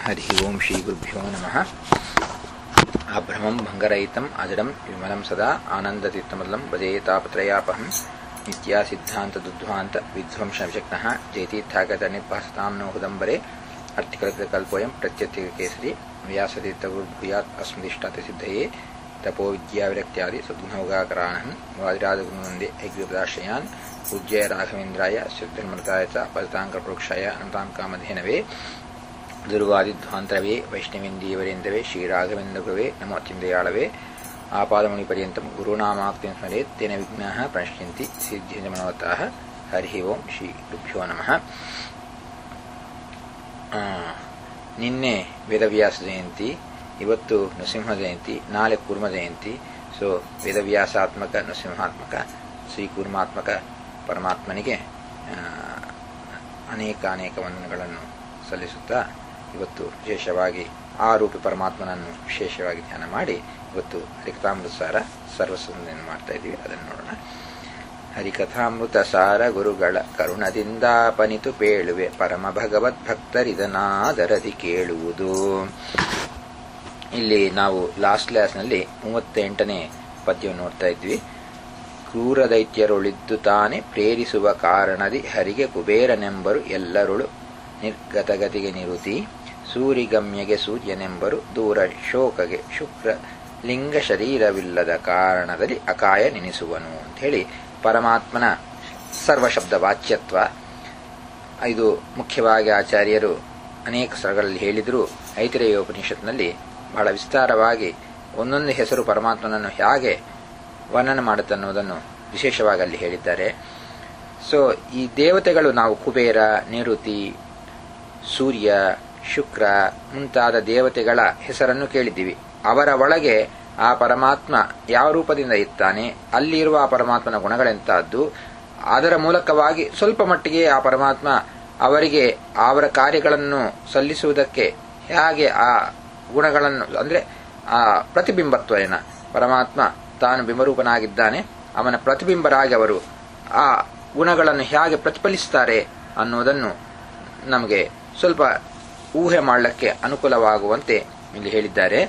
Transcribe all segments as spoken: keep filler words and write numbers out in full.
ಹರಿ ಓಂ ಶ್ರೀ ಗುರುಭ್ಯೋ ನಮಃ. ಅಭ್ರಮಂ ಭಂಗರಹಿತಂ ಅಜಡಂ ವಿಮಲಂ ಸದಾ ಆನಂದತೀರ್ಥಮಲ್ಲಂ ಭಜೇತಾಪತ್ರಯಾಪಹಂ ನಿತ್ಯ ಸಿದ್ಧಾಂತ ದುಧ್ವಾಂತ ವಿಧ್ವಂಸ ವಿಶಕ್ನಃ ಜಯತೀರ್ಥಾಗತ ನಿರ್ಭಾಸತಾಂ ನೋ ಹುದಂಬರೆ ಅರ್ಥಿಕಲ್ಪೋಯಂ ಪ್ರತ್ಯರ್ಥಿಕ ಕೇಸರಿ ವ್ಯಾಸತೀರ್ಥಗುರುಭೂಯಾತ್ ಅಸ್ಮದಿಷ್ಟಾತ ಸಿದ್ಧಯೇ ತಪೋ ವಿದ್ಯಾವಿರಕ್ತ್ಯಾದಿ ಸದ್ಗುಣೋಗಾಕರಾಣಹಂ ವಾದಿರಾಜಗುರುನಂದೆ ಐಗ್ರೀಪದಾಶ್ರಯಾನ್ ಪೂಜ್ಯ ರಾಘವೇಂದ್ರಾಯ ಶ್ರದ್ಧನ್ಮೃತಾಯ ಚ ಪದತಾಂಕಪ್ರೋಕ್ಷಾಯ ಅನಂತಾಂ ಕಾಮಧೇನವೇ ದುರ್ವಾದಿಧ್ವಾಂತರವೇ ವೈಷ್ಣವೇಂದೀವರೇಂದ್ರವೇ ಶ್ರೀರಾಘವೇಂದ್ರಗುರುವೇ ನಮೋ ಅತ್ಯಂದಯಾಳವೇ ಆಪಾದಮುನಿಪರ್ಯಂತಂ ಗುರುನಾಮಾಕ್ತಿಂ ಸ್ಮರೇತ್ ತೇನ ವಿಘ್ನಾಃ ಪ್ರಣಶ್ಯಂತಿ ಸಿದ್ಧಿಂಚ ಮನೋರಥಾಃ. ಹರಿ ಓಂ ಶ್ರೀ ಗುರುಭ್ಯೋ ನಮಃ. ನಿನ್ನೆ ವೇದವ್ಯಾಸ ಜಯಂತಿ, ಇವತ್ತು ನೃಸಿಂಹ ಜಯಂತಿ, ನಾಳೆ ಕೂರ್ಮ ಜಯಂತಿ. ಸೊ ವೇದವ್ಯಾಸಾತ್ಮಕ ನೃಸಿಂಹಾತ್ಮಕ ಶ್ರೀ ಕೂರ್ಮಾತ್ಮಕ ಪರಮಾತ್ಮನಿಗೆ ಅನೇಕ ಅನೇಕ ವಂದನೆಗಳನ್ನು ಸಲ್ಲಿಸುತ್ತಾ ಇವತ್ತು ವಿಶೇಷವಾಗಿ ಆ ರೂಪಿ ಪರಮಾತ್ಮನನ್ನು ವಿಶೇಷವಾಗಿ ಧ್ಯಾನ ಮಾಡಿ ಇವತ್ತು ಹರಿಕಥಾಮೃತ ಸಾರ ಸರ್ವಸಂದನೆಯನ್ನು ಮಾಡ್ತಾ ಇದ್ದೀವಿ. ಅದನ್ನು ನೋಡೋಣ. ಹರಿಕಥಾಮೃತ ಸಾರ ಗುರುಗಳ ಕರುಣದಿಂದಾಪನಿತು ಪೇಳುವೆ ಪರಮ ಭಗವದ್ ಭಕ್ತರಿದನಾದರದಿ ಕೇಳುವುದು. ಇಲ್ಲಿ ನಾವು ಲಾಸ್ಟ್ ಕ್ಲಾಸ್ನಲ್ಲಿ ಮೂವತ್ತೆಂಟನೇ ಪದ್ಯವನ್ನು ನೋಡ್ತಾ ಇದ್ವಿ. ಕ್ರೂರ ದೈತ್ಯರೊಳಿದ್ದು ತಾನೇ ಪ್ರೇರಿಸುವ ಕಾರಣದಿ ಹರಿಗೆ ಕುಬೇರನೆಂಬರು ಎಲ್ಲರುಳು ನಿರ್ಗತಗತಿಗೆ ನಿರುತಿ ಸೂರಿಗಮ್ಯಗೆ ಸೂರ್ಯನೆಂಬರು ದೂರ ಶೋಕಗೆ ಶುಕ್ರ ಲಿಂಗ ಶರೀರವಿಲ್ಲದ ಕಾರಣದಲ್ಲಿ ಅಕಾಯ ನೆನೆಸುವನು ಅಂತ ಹೇಳಿ ಪರಮಾತ್ಮನ ಸರ್ವಶಬ್ದ ವಾಚ್ಯತ್ವ ಇದು ಮುಖ್ಯವಾಗಿ ಆಚಾರ್ಯರು ಅನೇಕ ಸ್ಥಳಗಳಲ್ಲಿ ಹೇಳಿದರೂ ಐತರೇಯ ಉಪನಿಷತ್ನಲ್ಲಿ ಬಹಳ ವಿಸ್ತಾರವಾಗಿ ಒಂದೊಂದು ಹೆಸರು ಪರಮಾತ್ಮನನ್ನು ಹೇಗೆ ವರ್ಣನೆ ಮಾಡುತ್ತೆ ಅನ್ನೋದನ್ನು ವಿಶೇಷವಾಗಿ ಅಲ್ಲಿ ಹೇಳಿದ್ದಾರೆ. ಸೊ ಈ ದೇವತೆಗಳು ನಾವು ಕುಬೇರ, ನಿರುತಿ, ಸೂರ್ಯ, ಶುಕ್ರ ಮುಂತಾದ ದೇವತೆಗಳ ಹೆಸರನ್ನು ಕೇಳಿದ್ದೀವಿ. ಅವರ ಒಳಗೆ ಆ ಪರಮಾತ್ಮ ಯಾವ ರೂಪದಿಂದ ಇರ್ತಾನೆ, ಅಲ್ಲಿರುವ ಆ ಪರಮಾತ್ಮನ ಗುಣಗಳೆಂತಹದ್ದು, ಅದರ ಮೂಲಕವಾಗಿ ಸ್ವಲ್ಪ ಮಟ್ಟಿಗೆ ಆ ಪರಮಾತ್ಮ ಅವರಿಗೆ ಅವರ ಕಾರ್ಯಗಳನ್ನು ಸಲ್ಲಿಸುವುದಕ್ಕೆ ಹೇಗೆ ಆ ಗುಣಗಳನ್ನು ಅಂದರೆ ಆ ಪ್ರತಿಬಿಂಬತ್ವೇನ ಪರಮಾತ್ಮ ತಾನು ಬಿಂಬರೂಪನಾಗಿದ್ದಾನೆ, ಅವನ ಪ್ರತಿಬಿಂಬರಾಗಿ ಅವರು ಆ ಗುಣಗಳನ್ನು ಹೇಗೆ ಪ್ರತಿಫಲಿಸುತ್ತಾರೆ ಅನ್ನೋದನ್ನು ನಮಗೆ ಸ್ವಲ್ಪ ಊಹೆ ಮಾಡಲಿಕ್ಕೆ ಅನುಕೂಲವಾಗುವಂತೆ ಇಲ್ಲಿ ಹೇಳಿದ್ದಾರೆ.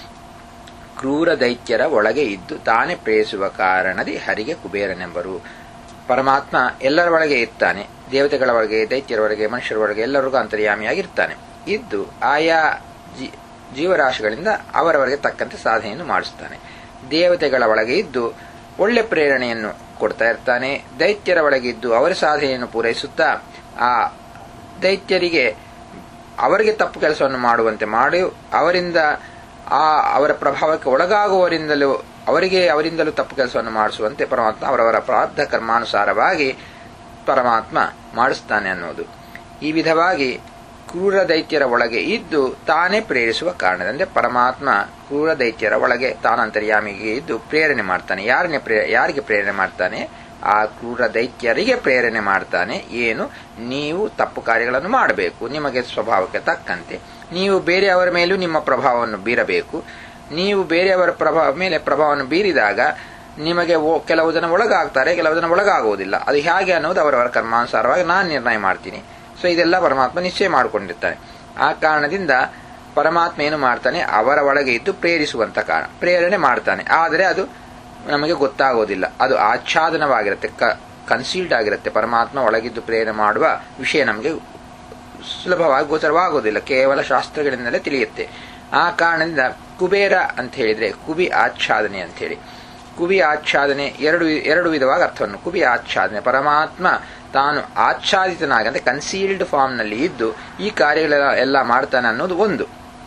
ಕ್ರೂರ ದೈತ್ಯರ ಒಳಗೆ ಇದ್ದು ತಾನೇ ಪ್ರೇರಿಸುವ ಕಾರಣದಿ ಹರಿಗೆ ಕುಬೇರನೆಂಬರು. ಪರಮಾತ್ಮ ಎಲ್ಲರ ಒಳಗೆ ಇರ್ತಾನೆ, ದೇವತೆಗಳ ಒಳಗೆ, ದೈತ್ಯರ ಒಳಗೆ, ಮನುಷ್ಯರ ಒಳಗೆ ಎಲ್ಲರಿಗೂ ಅಂತರ್ಯಾಮಿಯಾಗಿರ್ತಾನೆ. ಇದ್ದು ಆಯಾ ಜೀವರಾಶಿಗಳಿಂದ ಅವರವರಿಗೆ ತಕ್ಕಂತೆ ಸಾಧನೆಯನ್ನು ಮಾಡಿಸುತ್ತಾನೆ. ದೇವತೆಗಳ ಒಳಗೆ ಇದ್ದು ಒಳ್ಳೆ ಪ್ರೇರಣೆಯನ್ನು ಕೊಡ್ತಾ ಇರ್ತಾನೆ. ದೈತ್ಯರ ಒಳಗೆ ಇದ್ದು ಅವರ ಸಾಧನೆಯನ್ನು ಪೂರೈಸುತ್ತಾ ಆ ದೈತ್ಯರಿಗೆ ಅವರಿಗೆ ತಪ್ಪು ಕೆಲಸವನ್ನು ಮಾಡುವಂತೆ ಮಾಡಿ ಅವರಿಂದ ಆ ಅವರ ಪ್ರಭಾವಕ್ಕೆ ಒಳಗಾಗುವವರಿಂದಲೂ ಅವರಿಗೆ ಅವರಿಂದಲೂ ತಪ್ಪು ಕೆಲಸವನ್ನು ಮಾಡಿಸುವಂತೆ ಪರಮಾತ್ಮ ಅವರವರ ಪ್ರಾರಬ್ಧ ಕರ್ಮಾನುಸಾರವಾಗಿ ಪರಮಾತ್ಮ ಮಾಡಿಸ್ತಾನೆ ಅನ್ನೋದು. ಈ ವಿಧವಾಗಿ ಕ್ರೂರ ದೈತ್ಯರ ಒಳಗೆ ಇದ್ದು ತಾನೇ ಪ್ರೇರಿಸುವ ಕಾರಣದಂದ್ರೆ ಪರಮಾತ್ಮ ಕ್ರೂರ ದೈತ್ಯರ ಒಳಗೆ ತಾನಂತರ್ಯಾಮಿಗೆ ಇದ್ದು ಪ್ರೇರಣೆ ಮಾಡ್ತಾನೆ. ಯಾರನ್ನೇ ಪ್ರೇ ಯಾರಿಗೆ ಪ್ರೇರಣೆ ಮಾಡ್ತಾನೆ? ಆ ಕ್ರೂರ ದೈತ್ಯರಿಗೆ ಪ್ರೇರಣೆ ಮಾಡ್ತಾನೆ. ಏನು? ನೀವು ತಪ್ಪು ಕಾರ್ಯಗಳನ್ನು ಮಾಡಬೇಕು, ನಿಮಗೆ ಸ್ವಭಾವಕ್ಕೆ ತಕ್ಕಂತೆ. ನೀವು ಬೇರೆಯವರ ಮೇಲೂ ನಿಮ್ಮ ಪ್ರಭಾವವನ್ನು ಬೀರಬೇಕು. ನೀವು ಬೇರೆಯವರ ಪ್ರಭಾವ ಮೇಲೆ ಪ್ರಭಾವವನ್ನು ಬೀರಿದಾಗ ನಿಮಗೆ ಕೆಲವು ಜನ ಒಳಗಾಗ್ತಾರೆ, ಕೆಲವು ಜನ ಒಳಗಾಗುವುದಿಲ್ಲ. ಅದು ಹೇಗೆ ಅನ್ನೋದು ಅವರವರ ಕರ್ಮಾನುಸಾರವಾಗಿ ನಾನು ನಿರ್ಣಯ ಮಾಡ್ತೀನಿ. ಸೊ ಇದೆಲ್ಲ ಪರಮಾತ್ಮ ನಿಶ್ಚಯ ಮಾಡಿಕೊಂಡಿರ್ತಾನೆ. ಆ ಕಾರಣದಿಂದ ಪರಮಾತ್ಮ ಏನು ಮಾಡ್ತಾನೆ? ಅವರ ಒಳಗೆ ಇದ್ದು ಪ್ರೇರಿಸುವಂತ ಕಾರಣ ಪ್ರೇರಣೆ ಮಾಡ್ತಾನೆ. ಆದರೆ ಅದು ನಮಗೆ ಗೊತ್ತಾಗೋದಿಲ್ಲ, ಅದು ಆಚ್ಛಾದನವಾಗಿರುತ್ತೆ, ಕನ್ಸೀಲ್ಡ್ ಆಗಿರುತ್ತೆ. ಪರಮಾತ್ಮ ಒಳಗಿದ್ದು ಪ್ರೇರಣೆ ಮಾಡುವ ವಿಷಯ ನಮಗೆ ಸುಲಭವಾಗಿ ಗೋಚರವಾಗೋದಿಲ್ಲ, ಕೇವಲ ಶಾಸ್ತ್ರಗಳಿಂದಲೇ ತಿಳಿಯುತ್ತೆ. ಆ ಕಾರಣದಿಂದ ಕುಬೇರ ಅಂತ ಹೇಳಿದ್ರೆ ಕುಬಿ ಆಚ್ಛಾದನೆ ಅಂತ ಹೇಳಿ, ಕುಬಿ ಆಚ್ಛಾದನೆ ಎರಡು ಎರಡು ವಿಧವಾಗಿ ಅರ್ಥವನ್ನು. ಕುಬಿ ಆಚ್ಛಾದನೆ ಪರಮಾತ್ಮ ತಾನು ಆಚ್ಛಾದಿತನಾಗಿ ಅಂದ್ರೆ ಕನ್ಸೀಲ್ಡ್ ಫಾರ್ಮ್ ನಲ್ಲಿ ಇದ್ದು ಈ ಕಾರ್ಯಗಳೆಲ್ಲ ಎಲ್ಲ ಮಾಡ್ತಾನೆ ಅನ್ನೋದು ಒಂದು.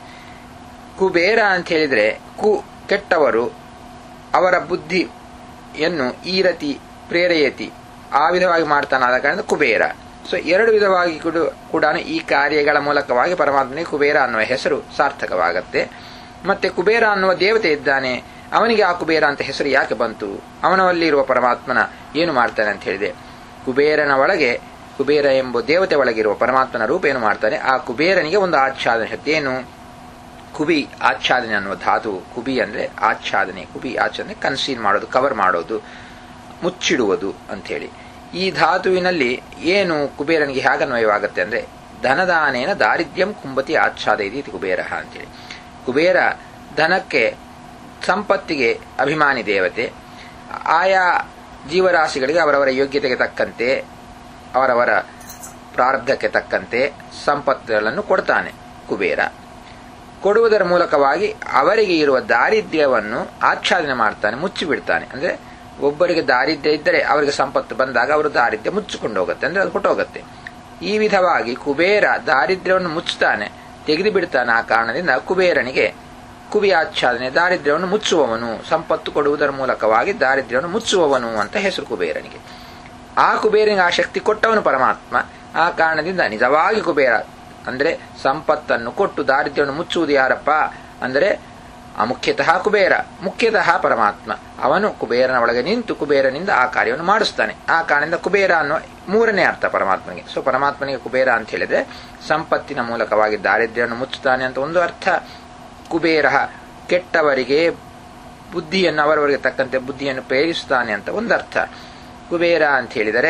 ಕುಬೇರ ಅಂತ ಹೇಳಿದ್ರೆ ಕು ಕೆಟ್ಟವರು, ಅವರ ಬುದ್ಧಿಯನ್ನು ಈ ರೀತಿ ಪ್ರೇರೆಯತಿ ಆ ವಿಧವಾಗಿ ಮಾಡ್ತಾನಾದ ಕಾರಣ ಕುಬೇರ. ಸೊ ಎರಡು ವಿಧವಾಗಿ ಕೂಡ ಈ ಕಾರ್ಯಗಳ ಮೂಲಕವಾಗಿ ಪರಮಾತ್ಮನಿಗೆ ಕುಬೇರ ಅನ್ನುವ ಹೆಸರು ಸಾರ್ಥಕವಾಗತ್ತೆ. ಮತ್ತೆ ಕುಬೇರ ಅನ್ನುವ ದೇವತೆ ಇದ್ದಾನೆ, ಅವನಿಗೆ ಆ ಕುಬೇರ ಅಂತ ಹೆಸರು ಯಾಕೆ ಬಂತು? ಅವನಲ್ಲಿ ಇರುವ ಪರಮಾತ್ಮನ ಏನು ಮಾಡ್ತಾನೆ ಅಂತ ಹೇಳಿದೆ. ಕುಬೇರನ ಒಳಗೆ ಕುಬೇರ ಎಂಬ ದೇವತೆ ಒಳಗಿರುವ ಪರಮಾತ್ಮನ ರೂಪ ಏನು ಮಾಡ್ತಾನೆ? ಆ ಕುಬೇರನಿಗೆ ಒಂದು ಆಚ್ಛಾದನೆ ಶಕ್ತಿ. ಏನು? ಕುಬಿ ಆಚ್ಛಾದನೆ ಅನ್ನುವ ಧಾತು. ಕುಬಿ ಅಂದ್ರೆ ಆಚ್ಛಾದನೆ, ಕುಬಿ ಆಚ್ಛಾದನೆ ಕನ್ಸೀಲ್ ಮಾಡೋದು, ಕವರ್ ಮಾಡೋದು, ಮುಚ್ಚಿಡುವುದು ಅಂಥೇಳಿ. ಈ ಧಾತುವಿನಲ್ಲಿ ಏನು ಕುಬೇರನಿಗೆ ಹೇಗನ್ವಯವಾಗುತ್ತೆ ಅಂದ್ರೆ ಧನದಾನೇನ ದಾರಿದ್ರ್ಯಂ ಕುಂಭತಿ ಆಚ್ಛಾದಯತಿ ಇತಿ ಕುಬೇರ ಅಂತೇಳಿ. ಕುಬೇರ ಧನಕ್ಕೆ, ಸಂಪತ್ತಿಗೆ ಅಭಿಮಾನಿ ದೇವತೆ. ಆಯಾ ಜೀವರಾಶಿಗಳಿಗೆ ಅವರವರ ಯೋಗ್ಯತೆಗೆ ತಕ್ಕಂತೆ, ಅವರವರ ಪ್ರಾರಬ್ಧಕ್ಕೆ ತಕ್ಕಂತೆ ಸಂಪತ್ತುಗಳನ್ನು ಕೊಡ್ತಾನೆ ಕುಬೇರ. ಕೊಡುವುದರ ಮೂಲಕವಾಗಿ ಅವರಿಗೆ ಇರುವ ದಾರಿದ್ರ್ಯವನ್ನು ಆಚ್ಛಾದನೆ ಮಾಡ್ತಾನೆ, ಮುಚ್ಚಿಬಿಡ್ತಾನೆ. ಅಂದ್ರೆ ಒಬ್ಬರಿಗೆ ದಾರಿದ್ರ್ಯ ಇದ್ದರೆ ಅವರಿಗೆ ಸಂಪತ್ತು ಬಂದಾಗ ಅವರು ದಾರಿದ್ರ್ಯ ಮುಚ್ಚಿಕೊಂಡು ಹೋಗುತ್ತೆ, ಅಂದ್ರೆ ಅದು ಹೊಟ್ಟೋಗುತ್ತೆ. ಈ ವಿಧವಾಗಿ ಕುಬೇರ ದಾರಿದ್ರ್ಯವನ್ನು ಮುಚ್ಚುತ್ತಾನೆ, ತೆಗೆದು ಬಿಡ್ತಾನೆ. ಆ ಕಾರಣದಿಂದ ಕುಬೇರನಿಗೆ ಕುಬಿ ಆಚ್ಛಾದನೆ, ದಾರಿದ್ರ್ಯವನ್ನು ಮುಚ್ಚುವವನು, ಸಂಪತ್ತು ಕೊಡುವುದರ ಮೂಲಕವಾಗಿ ದಾರಿದ್ರ್ಯವನ್ನು ಮುಚ್ಚುವವನು ಅಂತ ಹೆಸರು ಕುಬೇರನಿಗೆ. ಆ ಕುಬೇರನಿಗೆ ಆ ಶಕ್ತಿ ಕೊಟ್ಟವನು ಪರಮಾತ್ಮ. ಆ ಕಾರಣದಿಂದ ನಿಜವಾಗಿ ಕುಬೇರ ಅಂದ್ರೆ ಸಂಪತ್ತನ್ನು ಕೊಟ್ಟು ದಾರಿದ್ರ್ಯವನ್ನು ಮುಚ್ಚುವುದು ಯಾರಪ್ಪ ಅಂದರೆ ಅಮುಖ್ಯತಃ ಕುಬೇರ, ಮುಖ್ಯತಃ ಪರಮಾತ್ಮ. ಅವನು ಕುಬೇರನ ಒಳಗೆ ನಿಂತು ಕುಬೇರನಿಂದ ಆ ಕಾರ್ಯವನ್ನು ಮಾಡಿಸ್ತಾನೆ. ಆ ಕಾರಣದಿಂದ ಕುಬೇರ ಅನ್ನೋ ಮೂರನೇ ಅರ್ಥ ಪರಮಾತ್ಮನಿಗೆ. ಸೊ ಪರಮಾತ್ಮನಿಗೆ ಕುಬೇರ ಅಂತ ಹೇಳಿದ್ರೆ ಸಂಪತ್ತಿನ ಮೂಲಕವಾಗಿ ದಾರಿದ್ರ್ಯವನ್ನು ಮುಚ್ಚುತ್ತಾನೆ ಅಂತ ಒಂದು ಅರ್ಥ. ಕುಬೇರ ಕೆಟ್ಟವರಿಗೆ ಬುದ್ಧಿಯನ್ನು, ಅವರವರಿಗೆ ತಕ್ಕಂತೆ ಬುದ್ಧಿಯನ್ನು ಪ್ರೇರಿಸುತ್ತಾನೆ ಅಂತ ಒಂದು ಅರ್ಥ. ಕುಬೇರ ಅಂತ ಹೇಳಿದರೆ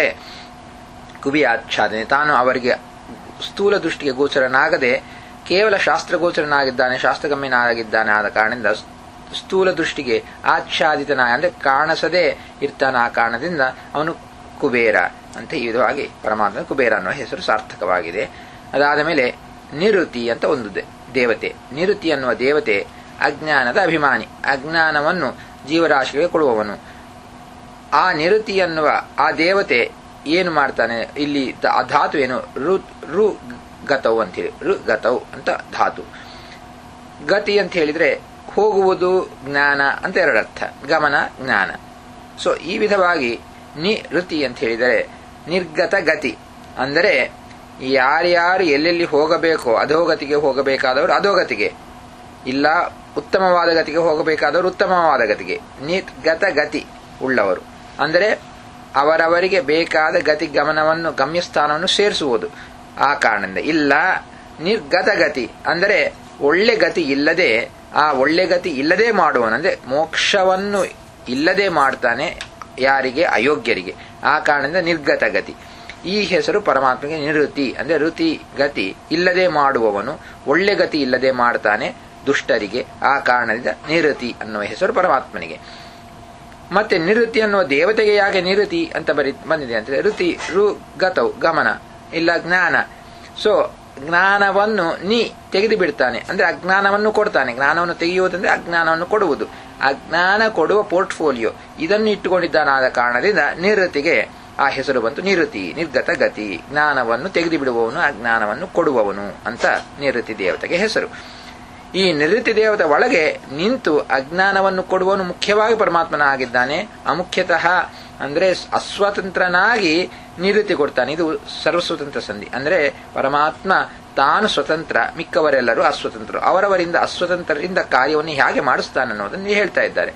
ಕುಬಿ ಆಚ್ಛಾದನೆ, ತಾನು ಅವರಿಗೆ ಸ್ಥೂಲ ದೃಷ್ಟಿಗೆ ಗೋಚರನಾಗದೆ ಕೇವಲ ಶಾಸ್ತ್ರಗೋಚರನಾಗಿದ್ದಾನೆ, ಶಾಸ್ತ್ರಗಮ್ಯನಾಗಿದ್ದಾನೆ. ಆದ ಕಾರಣದಿಂದ ಸ್ಥೂಲ ದೃಷ್ಟಿಗೆ ಆಚ್ಛಾದಿತನಾಗಿ ಅಂದ್ರೆ ಕಾಣಿಸದೇ ಇರ್ತಾನೆ. ಆ ಕಾರಣದಿಂದ ಅವನು ಕುಬೇರ ಅಂತ ಈ ವಿಧವಾಗಿ ಪರಮಾತ್ಮ ಕುಬೇರ ಅನ್ನೋ ಹೆಸರು ಸಾರ್ಥಕವಾಗಿದೆ. ಅದಾದ ಮೇಲೆ ನಿರುತಿ ಅಂತ ಒಂದು ದೇವತೆ. ನಿರುತಿ ಅನ್ನುವ ದೇವತೆ ಅಜ್ಞಾನದ ಅಭಿಮಾನಿ, ಅಜ್ಞಾನವನ್ನು ಜೀವರಾಶಿಗಳಿಗೆ ಕೊಡುವವನು. ಆ ನಿರುತಿ ಅನ್ನುವ ಆ ದೇವತೆ ಏನು ಮಾಡ್ತಾನೆ, ಇಲ್ಲಿ ಆ ಧಾತು ಏನು, ರು ರು ಗತವು ಅಂತೇಳಿ, ರು ಗತವು ಅಂತ ಧಾತು. ಗತಿ ಅಂತ ಹೇಳಿದ್ರೆ ಹೋಗುವುದು, ಜ್ಞಾನ ಅಂತ ಎರಡರ್ಥ, ಗಮನ ಜ್ಞಾನ. ಸೊ ಈ ವಿಧವಾಗಿ ನಿರುತಿ ಅಂತ ಹೇಳಿದರೆ ನಿರ್ಗತ ಗತಿ ಅಂದರೆ ಯಾರ್ಯಾರು ಎಲ್ಲೆಲ್ಲಿ ಹೋಗಬೇಕೋ ಅಧೋಗತಿಗೆ ಹೋಗಬೇಕಾದವರು ಅಧೋಗತಿಗೆ, ಇಲ್ಲ ಉತ್ತಮವಾದ ಗತಿಗೆ ಹೋಗಬೇಕಾದವರು ಉತ್ತಮವಾದ ಗತಿಗೆ, ನಿರ್ಗತ ಗತಿ ಉಳ್ಳವರು ಅಂದರೆ ಅವರವರಿಗೆ ಬೇಕಾದ ಗತಿ ಗಮನವನ್ನು ಗಮ್ಯಸ್ಥಾನವನ್ನು ಸೇರಿಸುವುದು. ಆ ಕಾರಣದಿಂದ ಇಲ್ಲ ನಿರ್ಗತ ಗತಿ ಅಂದರೆ ಒಳ್ಳೆ ಗತಿ ಇಲ್ಲದೆ, ಆ ಒಳ್ಳೆ ಗತಿ ಇಲ್ಲದೆ ಮಾಡುವನು ಅಂದ್ರೆ ಮೋಕ್ಷವನ್ನು ಇಲ್ಲದೆ ಮಾಡ್ತಾನೆ ಯಾರಿಗೆ, ಅಯೋಗ್ಯರಿಗೆ. ಆ ಕಾರಣದಿಂದ ನಿರ್ಗತ ಗತಿ. ಈ ಹೆಸರು ಪರಮಾತ್ಮಗೆ ನಿರುತಿ ಅಂದ್ರೆ ರುತಿ ಗತಿ ಇಲ್ಲದೆ ಮಾಡುವವನು, ಒಳ್ಳೆ ಗತಿ ಇಲ್ಲದೆ ಮಾಡ್ತಾನೆ ದುಷ್ಟರಿಗೆ. ಆ ಕಾರಣದಿಂದ ನಿರುತಿ ಅನ್ನುವ ಹೆಸರು ಪರಮಾತ್ಮನಿಗೆ. ಮತ್ತೆ ನಿರುತಿ ಅನ್ನುವ ದೇವತೆಗೆ ಯಾಕೆ ನಿರುತಿ ಅಂತ ಬರಿ ಬಂದಿದೆ ಅಂದ್ರೆ ರುತಿ ರು ಗತವು ಗಮನ ಇಲ್ಲ ಜ್ಞಾನ. ಸೊ ಜ್ಞಾನವನ್ನು ನೀ ತೆಗೆದು ಬಿಡ್ತಾನೆ ಅಂದ್ರೆ ಅಜ್ಞಾನವನ್ನು ಕೊಡ್ತಾನೆ. ಜ್ಞಾನವನ್ನು ತೆಗೆಯುವುದಂದ್ರೆ ಅಜ್ಞಾನವನ್ನು ಕೊಡುವುದು. ಅಜ್ಞಾನ ಕೊಡುವ ಪೋರ್ಟ್ಫೋಲಿಯೋ ಇದನ್ನು ಇಟ್ಟುಕೊಂಡಿದ್ದಾನಾದ ಕಾರಣದಿಂದ ನಿರುತಿಗೆ ಆ ಹೆಸರು ಬಂತು ನಿರುತಿ, ನಿರ್ಗತ ಗತಿ. ಜ್ಞಾನವನ್ನು ತೆಗೆದು ಬಿಡುವವನು, ಅಜ್ಞಾನವನ್ನು ಕೊಡುವವನು ಅಂತ ನಿರುತಿ ದೇವತೆಗೆ ಹೆಸರು. ಈ ನಿವೃತ್ತಿ ದೇವತೆ ಒಳಗೆ ನಿಂತು ಅಜ್ಞಾನವನ್ನು ಕೊಡುವನು ಮುಖ್ಯವಾಗಿ ಪರಮಾತ್ಮನಾಗಿದ್ದಾನೆ. ಅಮುಖ್ಯತಃ ಅಂದ್ರೆ ಅಸ್ವತಂತ್ರನಾಗಿ ನಿವೃತ್ತಿ ಕೊಡ್ತಾನೆ. ಇದು ಸರ್ವಸ್ವತಂತ್ರ ಸಂಧಿ ಅಂದ್ರೆ ಪರಮಾತ್ಮ ತಾನು ಸ್ವತಂತ್ರ, ಮಿಕ್ಕವರೆಲ್ಲರೂ ಅಸ್ವತಂತ್ರರು. ಅವರವರಿಂದ ಅಸ್ವತಂತ್ರರಿಂದ ಕಾರ್ಯವನ್ನು ಹೇಗೆ ಮಾಡಿಸ್ತಾನೆ ಅನ್ನೋದನ್ನು ಹೇಳ್ತಾ ಇದ್ದಾರೆ.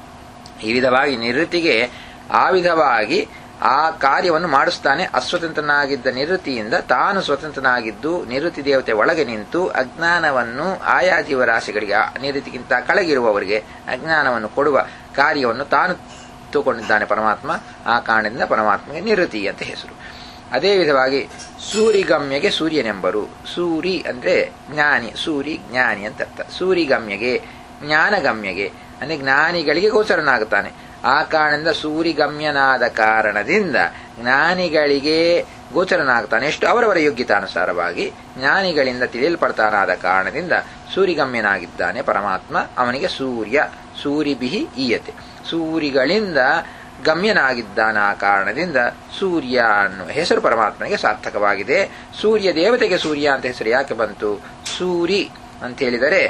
ಈ ವಿಧವಾಗಿ ನಿವೃತ್ತಿಗೆ ಆ ವಿಧವಾಗಿ ಆ ಕಾರ್ಯವನ್ನು ಮಾಡಿಸ್ತಾನೆ. ಅಸ್ವತಂತ್ರನಾಗಿದ್ದ ನಿವೃತ್ತಿಯಿಂದ ತಾನು ಸ್ವತಂತ್ರನಾಗಿದ್ದು ನಿವೃತ್ತಿ ದೇವತೆ ಒಳಗೆ ನಿಂತು ಅಜ್ಞಾನವನ್ನು ಆಯಾ ಜೀವರಾಶಿಗಳಿಗೆ, ನಿವೃತ್ತಿಗಿಂತ ಕೆಳಗಿರುವವರಿಗೆ ಅಜ್ಞಾನವನ್ನು ಕೊಡುವ ಕಾರ್ಯವನ್ನು ತಾನು ತಗೊಂಡಿದ್ದಾನೆ ಪರಮಾತ್ಮ. ಆ ಕಾರಣದಿಂದ ಪರಮಾತ್ಮಗೆ ನಿವೃತ್ತಿ ಅಂತ ಹೆಸರು. ಅದೇ ವಿಧವಾಗಿ ಸೂರಿಗಮ್ಯಗೆ ಸೂರ್ಯನೆಂಬರು. ಸೂರಿ ಅಂದ್ರೆ ಜ್ಞಾನಿ, ಸೂರಿ ಜ್ಞಾನಿ ಅಂತ ಅರ್ಥ. ಸೂರಿಗಮ್ಯಗೆ ಜ್ಞಾನಗಮ್ಯಗೆ ಅಂದ್ರೆ ಜ್ಞಾನಿಗಳಿಗೆ ಗೋಚರನಾಗುತ್ತಾನೆ. ಆ ಕಾರಣದಿಂದ ಸೂರಿಗಮ್ಯನಾದ ಕಾರಣದಿಂದ ಜ್ಞಾನಿಗಳಿಗೆ ಗೋಚರನಾಗ್ತಾನೆ. ಎಷ್ಟು ಅವರವರ ಯೋಗ್ಯತಾನುಸಾರವಾಗಿ ಜ್ಞಾನಿಗಳಿಂದ ತಿಳಿಯಲ್ಪಡ್ತಾನಾದ ಕಾರಣದಿಂದ ಸೂರಿಗಮ್ಯನಾಗಿದ್ದಾನೆ ಪರಮಾತ್ಮ. ಅವನಿಗೆ ಸೂರ್ಯ, ಸೂರಿಭಿಹಿ ಈಯತೆ, ಸೂರಿಗಳಿಂದ ಗಮ್ಯನಾಗಿದ್ದಾನ. ಆ ಕಾರಣದಿಂದ ಸೂರ್ಯ ಅನ್ನುವ ಹೆಸರು ಪರಮಾತ್ಮನಿಗೆ ಸಾರ್ಥಕವಾಗಿದೆ. ಸೂರ್ಯ ದೇವತೆಗೆ ಸೂರ್ಯ ಅಂತ ಹೆಸರು ಯಾಕೆ ಬಂತು? ಸೂರಿ ಅಂತ ಹೇಳಿದರೆ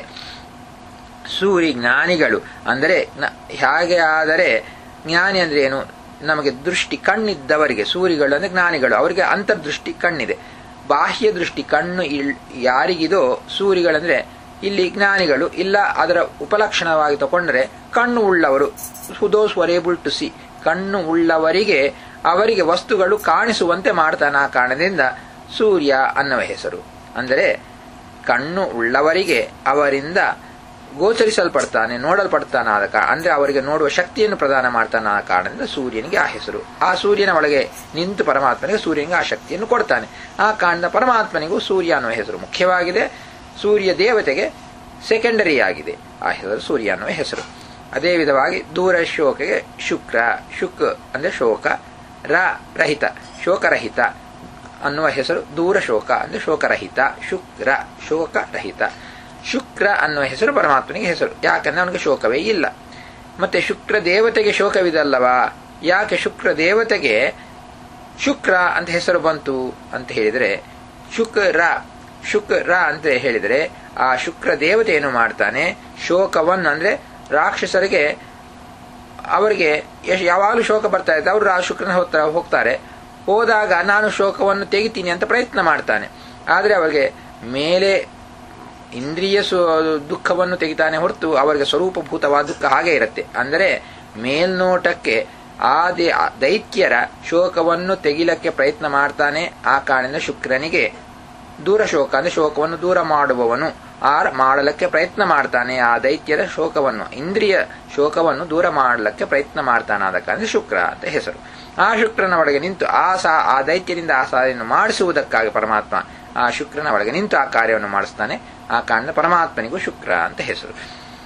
ಸೂರಿ ಜ್ಞಾನಿಗಳು ಅಂದರೆ ಹೇಗೆ ಆದರೆ ಜ್ಞಾನಿ ಅಂದ್ರೆ ಏನು? ನಮಗೆ ದೃಷ್ಟಿ ಕಣ್ಣಿದ್ದವರಿಗೆ ಸೂರಿಗಳು ಅಂದ್ರೆ ಜ್ಞಾನಿಗಳು, ಅವರಿಗೆ ಅಂತರ್ದೃಷ್ಟಿ ಕಣ್ಣಿದೆ. ಬಾಹ್ಯ ದೃಷ್ಟಿ ಕಣ್ಣು ಯಾರಿಗಿದೋ ಸೂರಿಗಳಂದ್ರೆ ಇಲ್ಲಿ ಜ್ಞಾನಿಗಳು. ಇಲ್ಲ ಅದರ ಉಪಲಕ್ಷಣವಾಗಿ ತಗೊಂಡ್ರೆ ಕಣ್ಣು ಉಳ್ಳವರು, those were able to see, ಕಣ್ಣು ಉಳ್ಳವರಿಗೆ ಅವರಿಗೆ ವಸ್ತುಗಳು ಕಾಣಿಸುವಂತೆ ಮಾಡ್ತಾನೆ. ಆ ಕಾರಣದಿಂದ ಸೂರ್ಯ ಅನ್ನುವ ಹೆಸರು. ಅಂದರೆ ಕಣ್ಣು ಉಳ್ಳವರಿಗೆ ಅವರಿಂದ ಗೋಚರಿಸಲ್ಪಡ್ತಾನೆ, ನೋಡಲ್ಪಡ್ತಾನಾದ ಕಾರಣ, ಅಂದ್ರೆ ಅವರಿಗೆ ನೋಡುವ ಶಕ್ತಿಯನ್ನು ಪ್ರದಾನ ಮಾಡ್ತಾನಾದ ಕಾರಣದಿಂದ ಸೂರ್ಯನಿಗೆ ಆ ಹೆಸರು. ಆ ಸೂರ್ಯನ ಒಳಗೆ ನಿಂತು ಪರಮಾತ್ಮನಿಗೆ ಸೂರ್ಯನಿಗೆ ಆ ಶಕ್ತಿಯನ್ನು ಕೊಡ್ತಾನೆ. ಆ ಕಾರಣದಿಂದ ಪರಮಾತ್ಮನಿಗೂ ಸೂರ್ಯ ಅನ್ನುವ ಹೆಸರು ಮುಖ್ಯವಾಗಿದೆ, ಸೂರ್ಯ ದೇವತೆಗೆ ಸೆಕೆಂಡರಿ ಆಗಿದೆ ಆ ಹೆಸರು, ಸೂರ್ಯ ಅನ್ನುವ ಹೆಸರು. ಅದೇ ವಿಧವಾಗಿ ದೂರ ಶೋಕಗೆ ಶುಕ್ರ, ಶುಕ್ ಅಂದ್ರೆ ಶೋಕ, ರ ರಹಿತ ಶೋಕರಹಿತ ಅನ್ನುವ ಹೆಸರು ದೂರ ಶೋಕ ಅಂದ್ರೆ ಶೋಕರಹಿತ, ಶುಕ್ರ ಶೋಕರಹಿತ. ಶುಕ್ರ ಅನ್ನುವ ಹೆಸರು ಪರಮಾತ್ಮನಿಗೆ ಹೆಸರು, ಯಾಕಂದ್ರೆ ಅವನಿಗೆ ಶೋಕವೇ ಇಲ್ಲ. ಮತ್ತೆ ಶುಕ್ರ ದೇವತೆಗೆ ಶೋಕವಿದಲ್ಲವಾ, ಯಾಕೆ ಶುಕ್ರ ದೇವತೆಗೆ ಶುಕ್ರ ಅಂತ ಹೆಸರು ಬಂತು ಅಂತ ಹೇಳಿದರೆ, ಶುಕ್ರ ಶುಕ್ರ ಅಂತ ಹೇಳಿದರೆ ಆ ಶುಕ್ರ ದೇವತೆ ಏನು ಮಾಡ್ತಾನೆ, ಶೋಕವನ್ನು ಅಂದ್ರೆ ರಾಕ್ಷಸರಿಗೆ ಅವರಿಗೆ ಯಾವಾಗಲೂ ಶೋಕ ಬರ್ತಾ ಇರುತ್ತೆ, ಅವರು ಆ ಶುಕ್ರನ ಹೋಗ್ತಾ ಹೋಗ್ತಾರೆ ಹೋದಾಗ ನಾನು ಶೋಕವನ್ನು ತೆಗಿತೀನಿ ಅಂತ ಪ್ರಯತ್ನ ಮಾಡ್ತಾನೆ. ಆದರೆ ಅವರಿಗೆ ಮೇಲೆ ಇಂದ್ರಿಯ ದುಃಖವನ್ನು ತೆಗಿತಾನೆ ಹೊರತು ಅವರಿಗೆ ಸ್ವರೂಪಭೂತವಾದ ದುಃಖ ಹಾಗೆ ಇರುತ್ತೆ. ಅಂದರೆ ಮೇಲ್ನೋಟಕ್ಕೆ ಆ ದೈತ್ಯರ ಶೋಕವನ್ನು ತೆಗಿಲಕ್ಕೆ ಪ್ರಯತ್ನ ಮಾಡ್ತಾನೆ. ಆ ಕಾರಣದಿಂದ ಶುಕ್ರನಿಗೆ ದೂರ ಶೋಕ ಅಂದ್ರೆ ಶೋಕವನ್ನು ದೂರ ಮಾಡುವವನು, ಆ ಮಾಡಲಕ್ಕೆ ಪ್ರಯತ್ನ ಮಾಡ್ತಾನೆ. ಆ ದೈತ್ಯರ ಶೋಕವನ್ನು, ಇಂದ್ರಿಯ ಶೋಕವನ್ನು ದೂರ ಮಾಡಲಿಕ್ಕೆ ಪ್ರಯತ್ನ ಮಾಡ್ತಾನಾದ ಕಾರಣ ಶುಕ್ರ ಅಂತ ಹೆಸರು. ಆ ಶುಕ್ರನ ಒಳಗೆ ನಿಂತು ಆ ಸಾ ಆ ದೈತ್ಯರಿಂದ ಆ ಸಾಧನೆಯನ್ನು ಮಾಡಿಸುವುದಕ್ಕಾಗಿ ಪರಮಾತ್ಮ ಆ ಶುಕ್ರನ ಒಳಗೆ ನಿಂತು ಆ ಕಾರ್ಯವನ್ನು ಮಾಡಿಸ್ತಾನೆ. ಆ ಕಾರಣ ಪರಮಾತ್ಮನಿಗೂ ಶುಕ್ರ ಅಂತ ಹೆಸರು.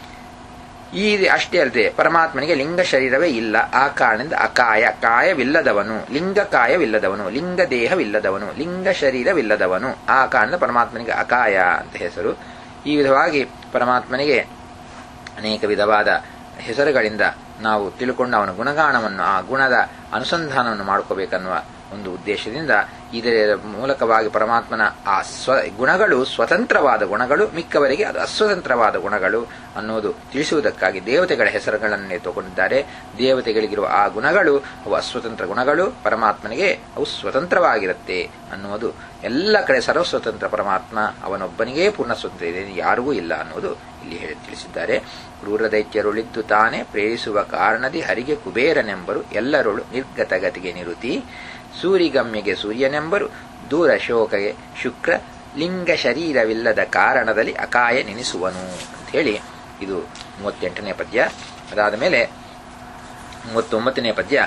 ಈ ಅಷ್ಟೇ ಅಲ್ಲದೆ ಪರಮಾತ್ಮನಿಗೆ ಲಿಂಗ ಶರೀರವೇ ಇಲ್ಲ. ಆ ಕಾರಣದಿಂದ ಅಕಾಯ, ಕಾಯವಿಲ್ಲದವನು, ಲಿಂಗ ಕಾಯವಿಲ್ಲದವನು, ಲಿಂಗ ದೇಹವಿಲ್ಲದವನು, ಲಿಂಗ ಶರೀರವಿಲ್ಲದವನು. ಆ ಕಾರಣದಿಂದ ಪರಮಾತ್ಮನಿಗೆ ಅಕಾಯ ಅಂತ ಹೆಸರು. ಈ ವಿಧವಾಗಿ ಪರಮಾತ್ಮನಿಗೆ ಅನೇಕ ವಿಧವಾದ ಹೆಸರುಗಳಿಂದ ನಾವು ತಿಳ್ಕೊಂಡು ಅವನ ಗುಣಗಾನವನ್ನು, ಆ ಗುಣದ ಅನುಸಂಧಾನವನ್ನು ಮಾಡ್ಕೋಬೇಕನ್ನುವ ಒಂದು ಉದ್ದೇಶದಿಂದ ಇದರ ಮೂಲಕವಾಗಿ ಪರಮಾತ್ಮನ ಆ ಸ್ವ ಗುಣಗಳು ಸ್ವತಂತ್ರವಾದ ಗುಣಗಳು, ಮಿಕ್ಕವರಿಗೆ ಅದು ಅಸ್ವತಂತ್ರವಾದ ಗುಣಗಳು ಅನ್ನೋದು ತಿಳಿಸುವುದಕ್ಕಾಗಿ ದೇವತೆಗಳ ಹೆಸರುಗಳನ್ನೇ ತಗೊಂಡಿದ್ದಾರೆ. ದೇವತೆಗಳಿಗಿರುವ ಆ ಗುಣಗಳು ಅವು ಅಸ್ವತಂತ್ರ ಗುಣಗಳು, ಪರಮಾತ್ಮನಿಗೆ ಅವು ಸ್ವತಂತ್ರವಾಗಿರುತ್ತೆ ಅನ್ನುವುದು. ಎಲ್ಲ ಕಡೆ ಸರ್ವಸ್ವತಂತ್ರ ಪರಮಾತ್ಮ, ಅವನೊಬ್ಬನಿಗೇ ಪೂರ್ಣ ಸ್ವತಂತ್ರ ಇದೆ, ಯಾರಿಗೂ ಇಲ್ಲ ಅನ್ನೋದು ಇಲ್ಲಿ ಹೇಳಿ ತಿಳಿಸಿದ್ದಾರೆ. ಕ್ರೂರ ದೈತ್ಯರುಳಿದ್ದು ತಾನೇ ಪ್ರೇರಿಸುವ ಕಾರಣದಿ ಹರಿಗೆ ಕುಬೇರನೆಂಬರು, ಎಲ್ಲರೊಳು ನಿರ್ಗತಗತಿಗೆ ನಿರುತಿ, ಸೂರಿಗಮ್ಯಗೆ ಸೂರ್ಯನೆಂಬರು, ದೂರ ಶೋಕಗೆ ಶುಕ್ರ, ಲಿಂಗ ಶರೀರವಿಲ್ಲದ ಕಾರಣದಲ್ಲಿ ಅಕಾಯ ನೆನೆಸುವನು ಅಂತ ಹೇಳಿ ಇದು ಮೂವತ್ತೆಂಟನೇ ಪದ್ಯ. ಅದಾದ ಮೇಲೆ ಮೂವತ್ತೊಂಬತ್ತನೇ ಪದ್ಯ.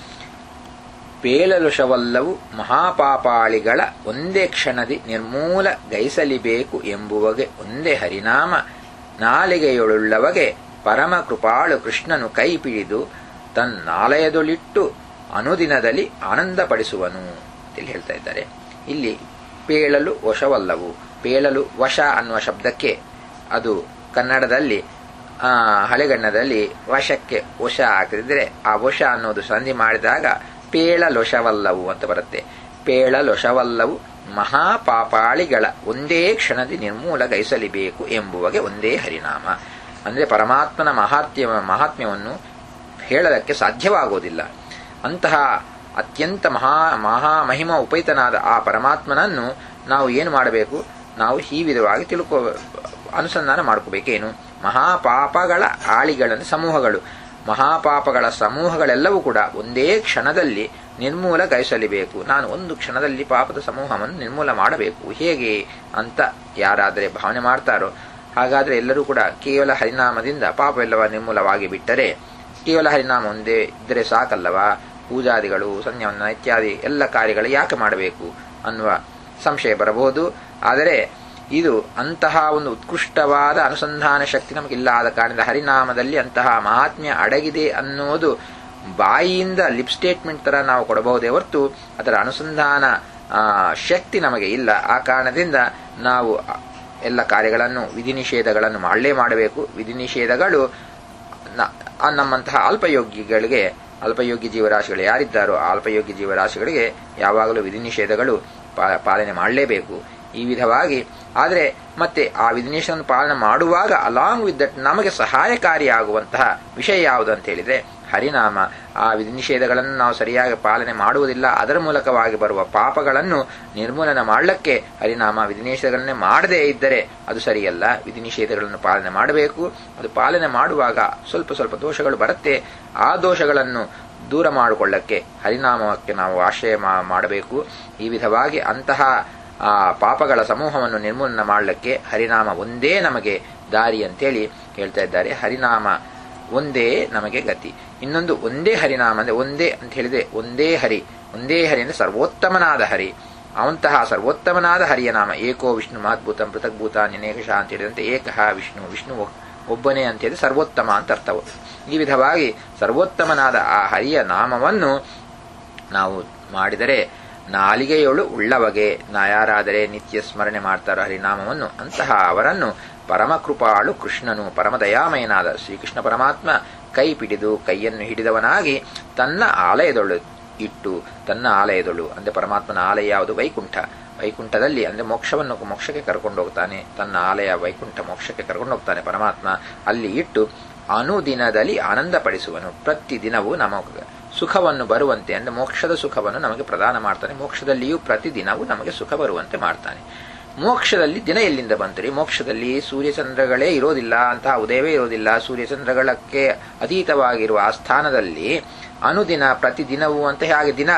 ಪೇಳಲುಷವಲ್ಲವು ಮಹಾಪಾಪಾಳಿಗಳ ಒಂದೇ ಕ್ಷಣದಿ ನಿರ್ಮೂಲ ಗೈಸಲಿಬೇಕು ಎಂಬುವಗೆ ಒಂದೇ ಹರಿನಾಮ ನಾಲಿಗೆಯೊಳುಳ್ಳವಗೆ ಪರಮ ಕೃಪಾಳು ಕೃಷ್ಣನು ಕೈ ಪಿಡಿದು ತನ್ನಾಲಯದೊಳಿಟ್ಟು ಅನುದಿನದಲ್ಲಿ ಆನಂದಪಡಿಸುವನು ಅಂತೇಳಿ ಹೇಳ್ತಾ ಇದ್ದಾರೆ. ಇಲ್ಲಿ ಪೇಳಲು ವಶವಲ್ಲವು, ಪೇಳಲು ವಶ ಅನ್ನುವ ಶಬ್ದಕ್ಕೆ ಅದು ಕನ್ನಡದಲ್ಲಿ ಹಳೆಗನ್ನಡದಲ್ಲಿ ವಶಕ್ಕೆ ವಶ ಹಾಕಿದ್ರೆ ಆ ವಶ ಅನ್ನೋದು ಸಂಧಿ ಮಾಡಿದಾಗ ಪೇಳಲೊಷವಲ್ಲವು ಅಂತ ಬರುತ್ತೆ. ಪೇಳಲೊಷವಲ್ಲವು ಮಹಾಪಾಪಾಳಿಗಳ ಒಂದೇ ಕ್ಷಣದಿ ನಿರ್ಮೂಲ ಗೈಸಲಿಬೇಕು ಎಂಬುವಗೆ ಒಂದೇ ಹರಿನಾಮ. ಅಂದ್ರೆ ಪರಮಾತ್ಮನ ಮಹಾತ್ಮ್ಯ ಮಹಾತ್ಮ್ಯವನ್ನು ಹೇಳಲಕ್ಕೆ ಸಾಧ್ಯವಾಗೋದಿಲ್ಲ. ಅಂತಹ ಅತ್ಯಂತ ಮಹಾ ಮಹಾಮಹಿಮ ಉಪೈತನಾದ ಆ ಪರಮಾತ್ಮನನ್ನು ನಾವು ಏನು ಮಾಡಬೇಕು, ನಾವು ಈ ವಿಧವಾಗಿ ತಿಳ್ಕೋ ಅನುಸಂಧಾನ ಮಾಡ್ಕೋಬೇಕೇನು. ಮಹಾಪಾಪಗಳ ಆಳಿಗಳನ್ನು ಸಮೂಹಗಳು, ಮಹಾಪಾಪಗಳ ಸಮೂಹಗಳೆಲ್ಲವೂ ಕೂಡ ಒಂದೇ ಕ್ಷಣದಲ್ಲಿ ನಿರ್ಮೂಲ ಗೈಸಲಿಬೇಕು. ನಾನು ಒಂದು ಕ್ಷಣದಲ್ಲಿ ಪಾಪದ ಸಮೂಹವನ್ನು ನಿರ್ಮೂಲ ಮಾಡಬೇಕು, ಹೇಗೆ ಅಂತ ಯಾರಾದರೆ ಭಾವನೆ ಮಾಡ್ತಾರೋ ಹಾಗಾದರೆ ಎಲ್ಲರೂ ಕೂಡ ಕೇವಲ ಹರಿನಾಮದಿಂದ ಪಾಪವೆಲ್ಲವ ನಿರ್ಮೂಲವಾಗಿ ಬಿಟ್ಟರೆ, ಕೇವಲ ಹರಿನಾಮ ಒಂದೇ ಇದ್ದರೆ ಸಾಕಲ್ಲವಾ, ಪೂಜಾದಿಗಳು ಸಂಧ್ಯಾವಂದನ ಇತ್ಯಾದಿ ಎಲ್ಲ ಕಾರ್ಯಗಳು ಯಾಕೆ ಮಾಡಬೇಕು ಅನ್ನುವ ಸಂಶಯ ಬರಬಹುದು. ಆದರೆ ಇದು ಅಂತಹ ಒಂದು ಉತ್ಕೃಷ್ಟವಾದ ಅನುಸಂಧಾನ ಶಕ್ತಿ ನಮಗಿಲ್ಲ. ಆದ ಕಾರಣದಿಂದ ಹರಿನಾಮದಲ್ಲಿ ಅಂತಹ ಮಹಾತ್ಮ್ಯ ಅಡಗಿದೆ ಅನ್ನೋದು ಬಾಯಿಯಿಂದ ಲಿಪ್ ಸ್ಟೇಟ್ಮೆಂಟ್ ತರ ನಾವು ಕೊಡಬಹುದೇ ಹೊರತು ಅದರ ಅನುಸಂಧಾನ ಶಕ್ತಿ ನಮಗೆ ಇಲ್ಲ. ಆ ಕಾರಣದಿಂದ ನಾವು ಎಲ್ಲ ಕಾರ್ಯಗಳನ್ನು ವಿಧಿ ನಿಷೇಧಗಳನ್ನು ಮಾಡಲೇ ಮಾಡಬೇಕು. ವಿಧಿ ನಿಷೇಧಗಳು ನಮ್ಮಂತಹ ಅಲ್ಪಯೋಗಿಗಳಿಗೆ, ಅಲ್ಪಯೋಗಿ ಜೀವರಾಶಿಗಳು ಯಾರಿದ್ದಾರೋ ಆ ಅಲ್ಪಯೋಗಿ ಜೀವರಾಶಿಗಳಿಗೆ ಯಾವಾಗಲೂ ವಿಧಿ ನಿಷೇಧಗಳು ಪಾಲನೆ ಮಾಡಲೇಬೇಕು. ಈ ವಿಧವಾಗಿ ಆದರೆ ಮತ್ತೆ ಆ ವಿಧಿ ನಿಷೇಧವನ್ನು ಪಾಲನೆ ಮಾಡುವಾಗ ಅಲಾಂಗ್ ವಿತ್ ದಟ್ ನಮಗೆ ಸಹಾಯಕಾರಿಯಾಗುವಂತಹ ವಿಷಯ ಯಾವುದು ಅಂತ ಹೇಳಿದ್ರೆ ಹರಿನಾಮ. ಆ ವಿಧಿ ನಿಷೇಧಗಳನ್ನು ನಾವು ಸರಿಯಾಗಿ ಪಾಲನೆ ಮಾಡುವುದಿಲ್ಲ, ಅದರ ಮೂಲಕವಾಗಿ ಬರುವ ಪಾಪಗಳನ್ನು ನಿರ್ಮೂಲನ ಮಾಡಲಿಕ್ಕೆ ಹರಿನಾಮ. ವಿಧಿ ನಿಷೇಧಗಳನ್ನೇ ಮಾಡದೇ ಇದ್ದರೆ ಅದು ಸರಿಯಲ್ಲ. ವಿಧಿ ನಿಷೇಧಗಳನ್ನು ಪಾಲನೆ ಮಾಡಬೇಕು. ಅದು ಪಾಲನೆ ಮಾಡುವಾಗ ಸ್ವಲ್ಪ ಸ್ವಲ್ಪ ದೋಷಗಳು ಬರುತ್ತೆ. ಆ ದೋಷಗಳನ್ನು ದೂರ ಮಾಡಿಕೊಳ್ಳಕ್ಕೆ ಹರಿನಾಮಕ್ಕೆ ನಾವು ಆಶ್ರಯ ಮಾಡಬೇಕು. ಈ ವಿಧವಾಗಿ ಅಂತಹ ಆ ಪಾಪಗಳ ಸಮೂಹವನ್ನು ನಿರ್ಮೂಲನ ಮಾಡಲಿಕ್ಕೆ ಹರಿನಾಮ ಒಂದೇ ನಮಗೆ ದಾರಿ ಅಂತೇಳಿ ಹೇಳ್ತಾ ಇದ್ದಾರೆ. ಹರಿನಾಮ ಒಂದೇ ನಮಗೆ ಗತಿ. ಇನ್ನೊಂದು ಒಂದೇ ಹರಿನಾಮ ಅಂದ್ರೆ ಒಂದೇ ಅಂತ ಹೇಳಿದ್ರೆ ಒಂದೇ ಹರಿ, ಒಂದೇ ಹರಿ ಅಂದ್ರೆ ಸರ್ವೋತ್ತಮನಾದ ಹರಿ. ಅವಂತಹ ಸರ್ವೋತ್ತಮನಾದ ಹರಿಯ ನಾಮ ಏಕೋ ವಿಷ್ಣು ಮಹದ್ಭೂತಂ ಪೃಥಗ್ಭೂತ ಅನೇಕಶ ಅಂತ ಹೇಳಿದಂತೆ ಏಕಃ ವಿಷ್ಣು, ವಿಷ್ಣು ಒಬ್ಬನೇ ಅಂತ ಹೇಳಿದ್ರೆ ಸರ್ವೋತ್ತಮ ಅಂತ ಅರ್ಥವು. ಈ ವಿಧವಾಗಿ ಸರ್ವೋತ್ತಮನಾದ ಆ ಹರಿಯ ನಾಮವನ್ನು ನಾವು ಮಾಡಿದರೆ ನಾಲಿಗೆಯೊಳು ಉಳ್ಳವಗೆ, ನಾ ಯಾರಾದರೆ ನಿತ್ಯ ಸ್ಮರಣೆ ಮಾಡ್ತಾರೋ ಹರಿನಾಮವನ್ನು ಅಂತಹ ಅವರನ್ನು ಪರಮಕೃಪಾಳು ಕೃಷ್ಣನು ಪರಮದಯಾಮಯನಾದ ಶ್ರೀಕೃಷ್ಣ ಪರಮಾತ್ಮ ಕೈ ಪಿಡಿದು ಕೈಯನ್ನು ಹಿಡಿದವನಾಗಿ ತನ್ನ ಆಲಯದೊಳು ಇಟ್ಟು, ತನ್ನ ಆಲಯದೊಳು ಅಂದ್ರೆ ಪರಮಾತ್ಮನ ಆಲಯ ಯಾವುದು? ವೈಕುಂಠ. ವೈಕುಂಠದಲ್ಲಿ ಅಂದ್ರೆ ಮೋಕ್ಷವನ್ನು ಮೋಕ್ಷಕ್ಕೆ ಕರ್ಕೊಂಡು ಹೋಗ್ತಾನೆ. ತನ್ನ ಆಲಯ ವೈಕುಂಠ ಮೋಕ್ಷಕ್ಕೆ ಕರ್ಕೊಂಡು ಹೋಗ್ತಾನೆ ಪರಮಾತ್ಮ. ಅಲ್ಲಿ ಇಟ್ಟು ಅನುದಿನದಲ್ಲಿ ಆನಂದ ಪಡಿಸುವನು. ಪ್ರತಿದಿನವೂ ನಮಗೆ ಸುಖವನ್ನು ಬರುವಂತೆ ಅಂದ್ರೆ ಮೋಕ್ಷದ ಸುಖವನ್ನು ನಮಗೆ ಪ್ರದಾನ ಮಾಡ್ತಾನೆ. ಮೋಕ್ಷದಲ್ಲಿಯೂ ಪ್ರತಿದಿನವೂ ನಮಗೆ ಸುಖ ಬರುವಂತೆ ಮಾಡ್ತಾನೆ. ಮೋಕ್ಷದಲ್ಲಿ ದಿನ ಎಲ್ಲಿಂದ ಬಂತರಿ? ಮೋಕ್ಷದಲ್ಲಿ ಸೂರ್ಯಚಂದ್ರಗಳೇ ಇರೋದಿಲ್ಲ, ಅಂತಹ ಉದಯವೇ ಇರೋದಿಲ್ಲ. ಸೂರ್ಯಚಂದ್ರಗಳಕ್ಕೆ ಅತೀತವಾಗಿರುವ ಆ ಸ್ಥಾನದಲ್ಲಿ ಅನುದಿನ ಪ್ರತಿದಿನವೂ ಅಂತ ಹೇಗೆ ದಿನ,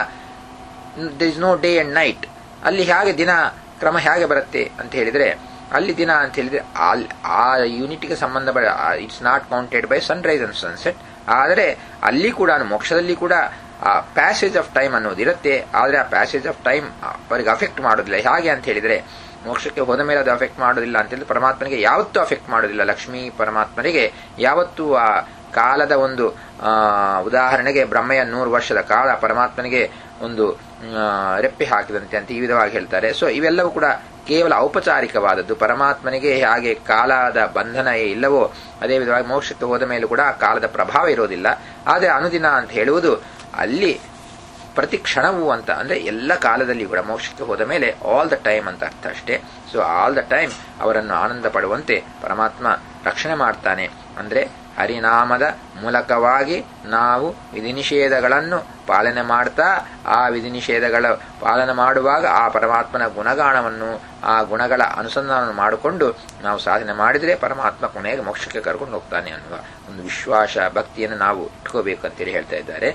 there is no day and night. ಅಲ್ಲಿ ಹೇಗೆ ದಿನ ಕ್ರಮ ಹೇಗೆ ಬರುತ್ತೆ ಅಂತ ಹೇಳಿದ್ರೆ, ಅಲ್ಲಿ ದಿನ ಅಂತ ಹೇಳಿದ್ರೆ ಆ ಯೂನಿಟ್ಗೆ ಸಂಬಂಧ it's not counted by sunrise and sunset. ಆದರೆ ಅಲ್ಲಿ ಕೂಡ ಮೋಕ್ಷದಲ್ಲಿ ಕೂಡ ಆ ಪ್ಯಾಸೇಜ್ ಆಫ್ ಟೈಮ್ ಅನ್ನೋದಿರುತ್ತೆ. ಆದರೆ ಆ ಪ್ಯಾಸೇಜ್ ಆಫ್ ಟೈಮ್ ಅವರಿಗೆ ಅಫೆಕ್ಟ್ ಮಾಡೋದಿಲ್ಲ. ಹೇಗೆ ಅಂತ ಹೇಳಿದ್ರೆ, ಮೋಕ್ಷಕ್ಕೆ ಹೋದ ಮೇಲೆ ಅದು ಅಫೆಕ್ಟ್ ಮಾಡೋದಿಲ್ಲ ಅಂತ ಹೇಳಿದ್ರೆ ಪರಮಾತ್ಮನಿಗೆ ಯಾವತ್ತೂ ಅಫೆಕ್ಟ್ ಮಾಡೋದಿಲ್ಲ. ಲಕ್ಷ್ಮೀ ಪರಮಾತ್ಮನಿಗೆ ಯಾವತ್ತೂ ಆ ಕಾಲದ ಒಂದು ಉದಾಹರಣೆಗೆ ಬ್ರಹ್ಮೆಯ ನೂರು ವರ್ಷದ ಕಾಲ ಪರಮಾತ್ಮನಿಗೆ ಒಂದು ರೆಪ್ಪೆ ಹಾಕಿದಂತೆ ಅಂತ ಈ ವಿಧವಾಗಿ ಹೇಳ್ತಾರೆ. ಸೊ ಇವೆಲ್ಲವೂ ಕೂಡ ಕೇವಲ ಔಪಚಾರಿಕವಾದದ್ದು. ಪರಮಾತ್ಮನಿಗೆ ಹೇಗೆ ಕಾಲದ ಬಂಧನ ಇಲ್ಲವೋ ಅದೇ ವಿಧವಾಗಿ ಮೋಕ್ಷಕ್ಕೆ ಹೋದ ಮೇಲೂ ಕೂಡ ಆ ಕಾಲದ ಪ್ರಭಾವ ಇರೋದಿಲ್ಲ. ಆದರೆ ಅನುದಿನ ಅಂತ ಹೇಳುವುದು ಅಲ್ಲಿ ಪ್ರತಿ ಕ್ಷಣವೂ ಅಂತ ಅಂದ್ರೆ ಎಲ್ಲ ಕಾಲದಲ್ಲಿ ಕೂಡ ಮೋಕ್ಷಕ್ಕೆ ಹೋದ ಮೇಲೆ ಆಲ್ ದ ಟೈಮ್ ಅಂತ ಅರ್ಥ ಅಷ್ಟೇ. ಸೊ ಆಲ್ ದ ಟೈಮ್ ಅವರನ್ನು ಆನಂದ ಪಡುವಂತೆ ಪರಮಾತ್ಮ ರಕ್ಷಣೆ ಮಾಡ್ತಾನೆ. ಅಂದ್ರೆ ಹರಿನಾಮದ ಮೂಲಕವಾಗಿ ನಾವು ವಿಧಿನಿಷೇಧಗಳನ್ನು ಪಾಲನೆ ಮಾಡ್ತಾ ಆ ವಿಧಿನಿಷೇಧಗಳ ಪಾಲನೆ ಮಾಡುವಾಗ ಆ ಪರಮಾತ್ಮನ ಗುಣಗಾನವನ್ನು ಆ ಗುಣಗಳ ಅನುಸಂಧಾನವನ್ನು ಮಾಡಿಕೊಂಡು ನಾವು ಸಾಧನೆ ಮಾಡಿದರೆ ಪರಮಾತ್ಮ ಕೊನೆಗೆ ಮೋಕ್ಷಕ್ಕೆ ಕರ್ಕೊಂಡು ಹೋಗ್ತಾನೆ ಅನ್ನುವ ಒಂದು ವಿಶ್ವಾಸ ಭಕ್ತಿಯನ್ನು ನಾವು ಇಟ್ಕೋಬೇಕಂತೇಳಿ ಹೇಳ್ತಾ ಇದ್ದಾರೆ.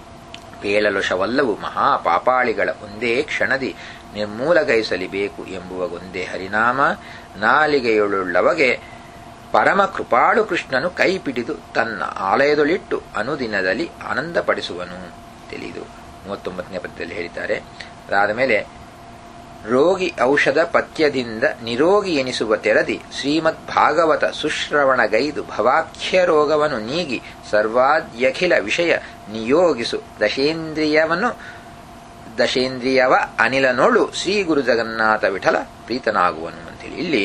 ಪೇಳಲುಷವಲ್ಲವು ಮಹಾಪಾಪಾಳಿಗಳ ಒಂದೇ ಕ್ಷಣದಿ ನಿರ್ಮೂಲಗೈಸಲಿಬೇಕು ಎಂಬುವ ಒಂದೇ ಹರಿನಾಮ ನಾಲಿಗೆಯುಳ್ಳುವಗೆ ಪರಮ ಕೃಪಾಳು ಕೃಷ್ಣನು ಕೈ ಪಿಡಿದು ತನ್ನ ಆಲಯದೊಳಿಟ್ಟು ಅನುದಿನದಲ್ಲಿ ಆನಂದಪಡಿಸುವನು ತಿಳಿದು ಮೂವತ್ತೊಂಬತ್ತನೇ ಪದ್ಯದಲ್ಲಿ ಹೇಳಿದ್ದಾರೆ. ಅದಾದ ಮೇಲೆ ರೋಗಿ ಔಷಧ ಪಥ್ಯದಿಂದ ನಿರೋಗಿ ಎನಿಸುವ ತೆರದಿ ಶ್ರೀಮದ್ ಭಾಗವತ ಸುಶ್ರವಣಗೈದು ಭವಾಖ್ಯ ರೋಗವನ್ನು ನೀಗಿ ಸರ್ವಾದ್ಯಖಿಲ ವಿಷಯ ನಿಯೋಗಿಸು ದಶೇಂದ್ರಿಯವನ್ನು ದಶೇಂದ್ರಿಯವ ಅನಿಲನೋಳು ಶ್ರೀ ಗುರು ಜಗನ್ನಾಥ ವಿಠಲ ಪ್ರೀತನಾಗುವನು ಅಂತೇಳಿ ಇಲ್ಲಿ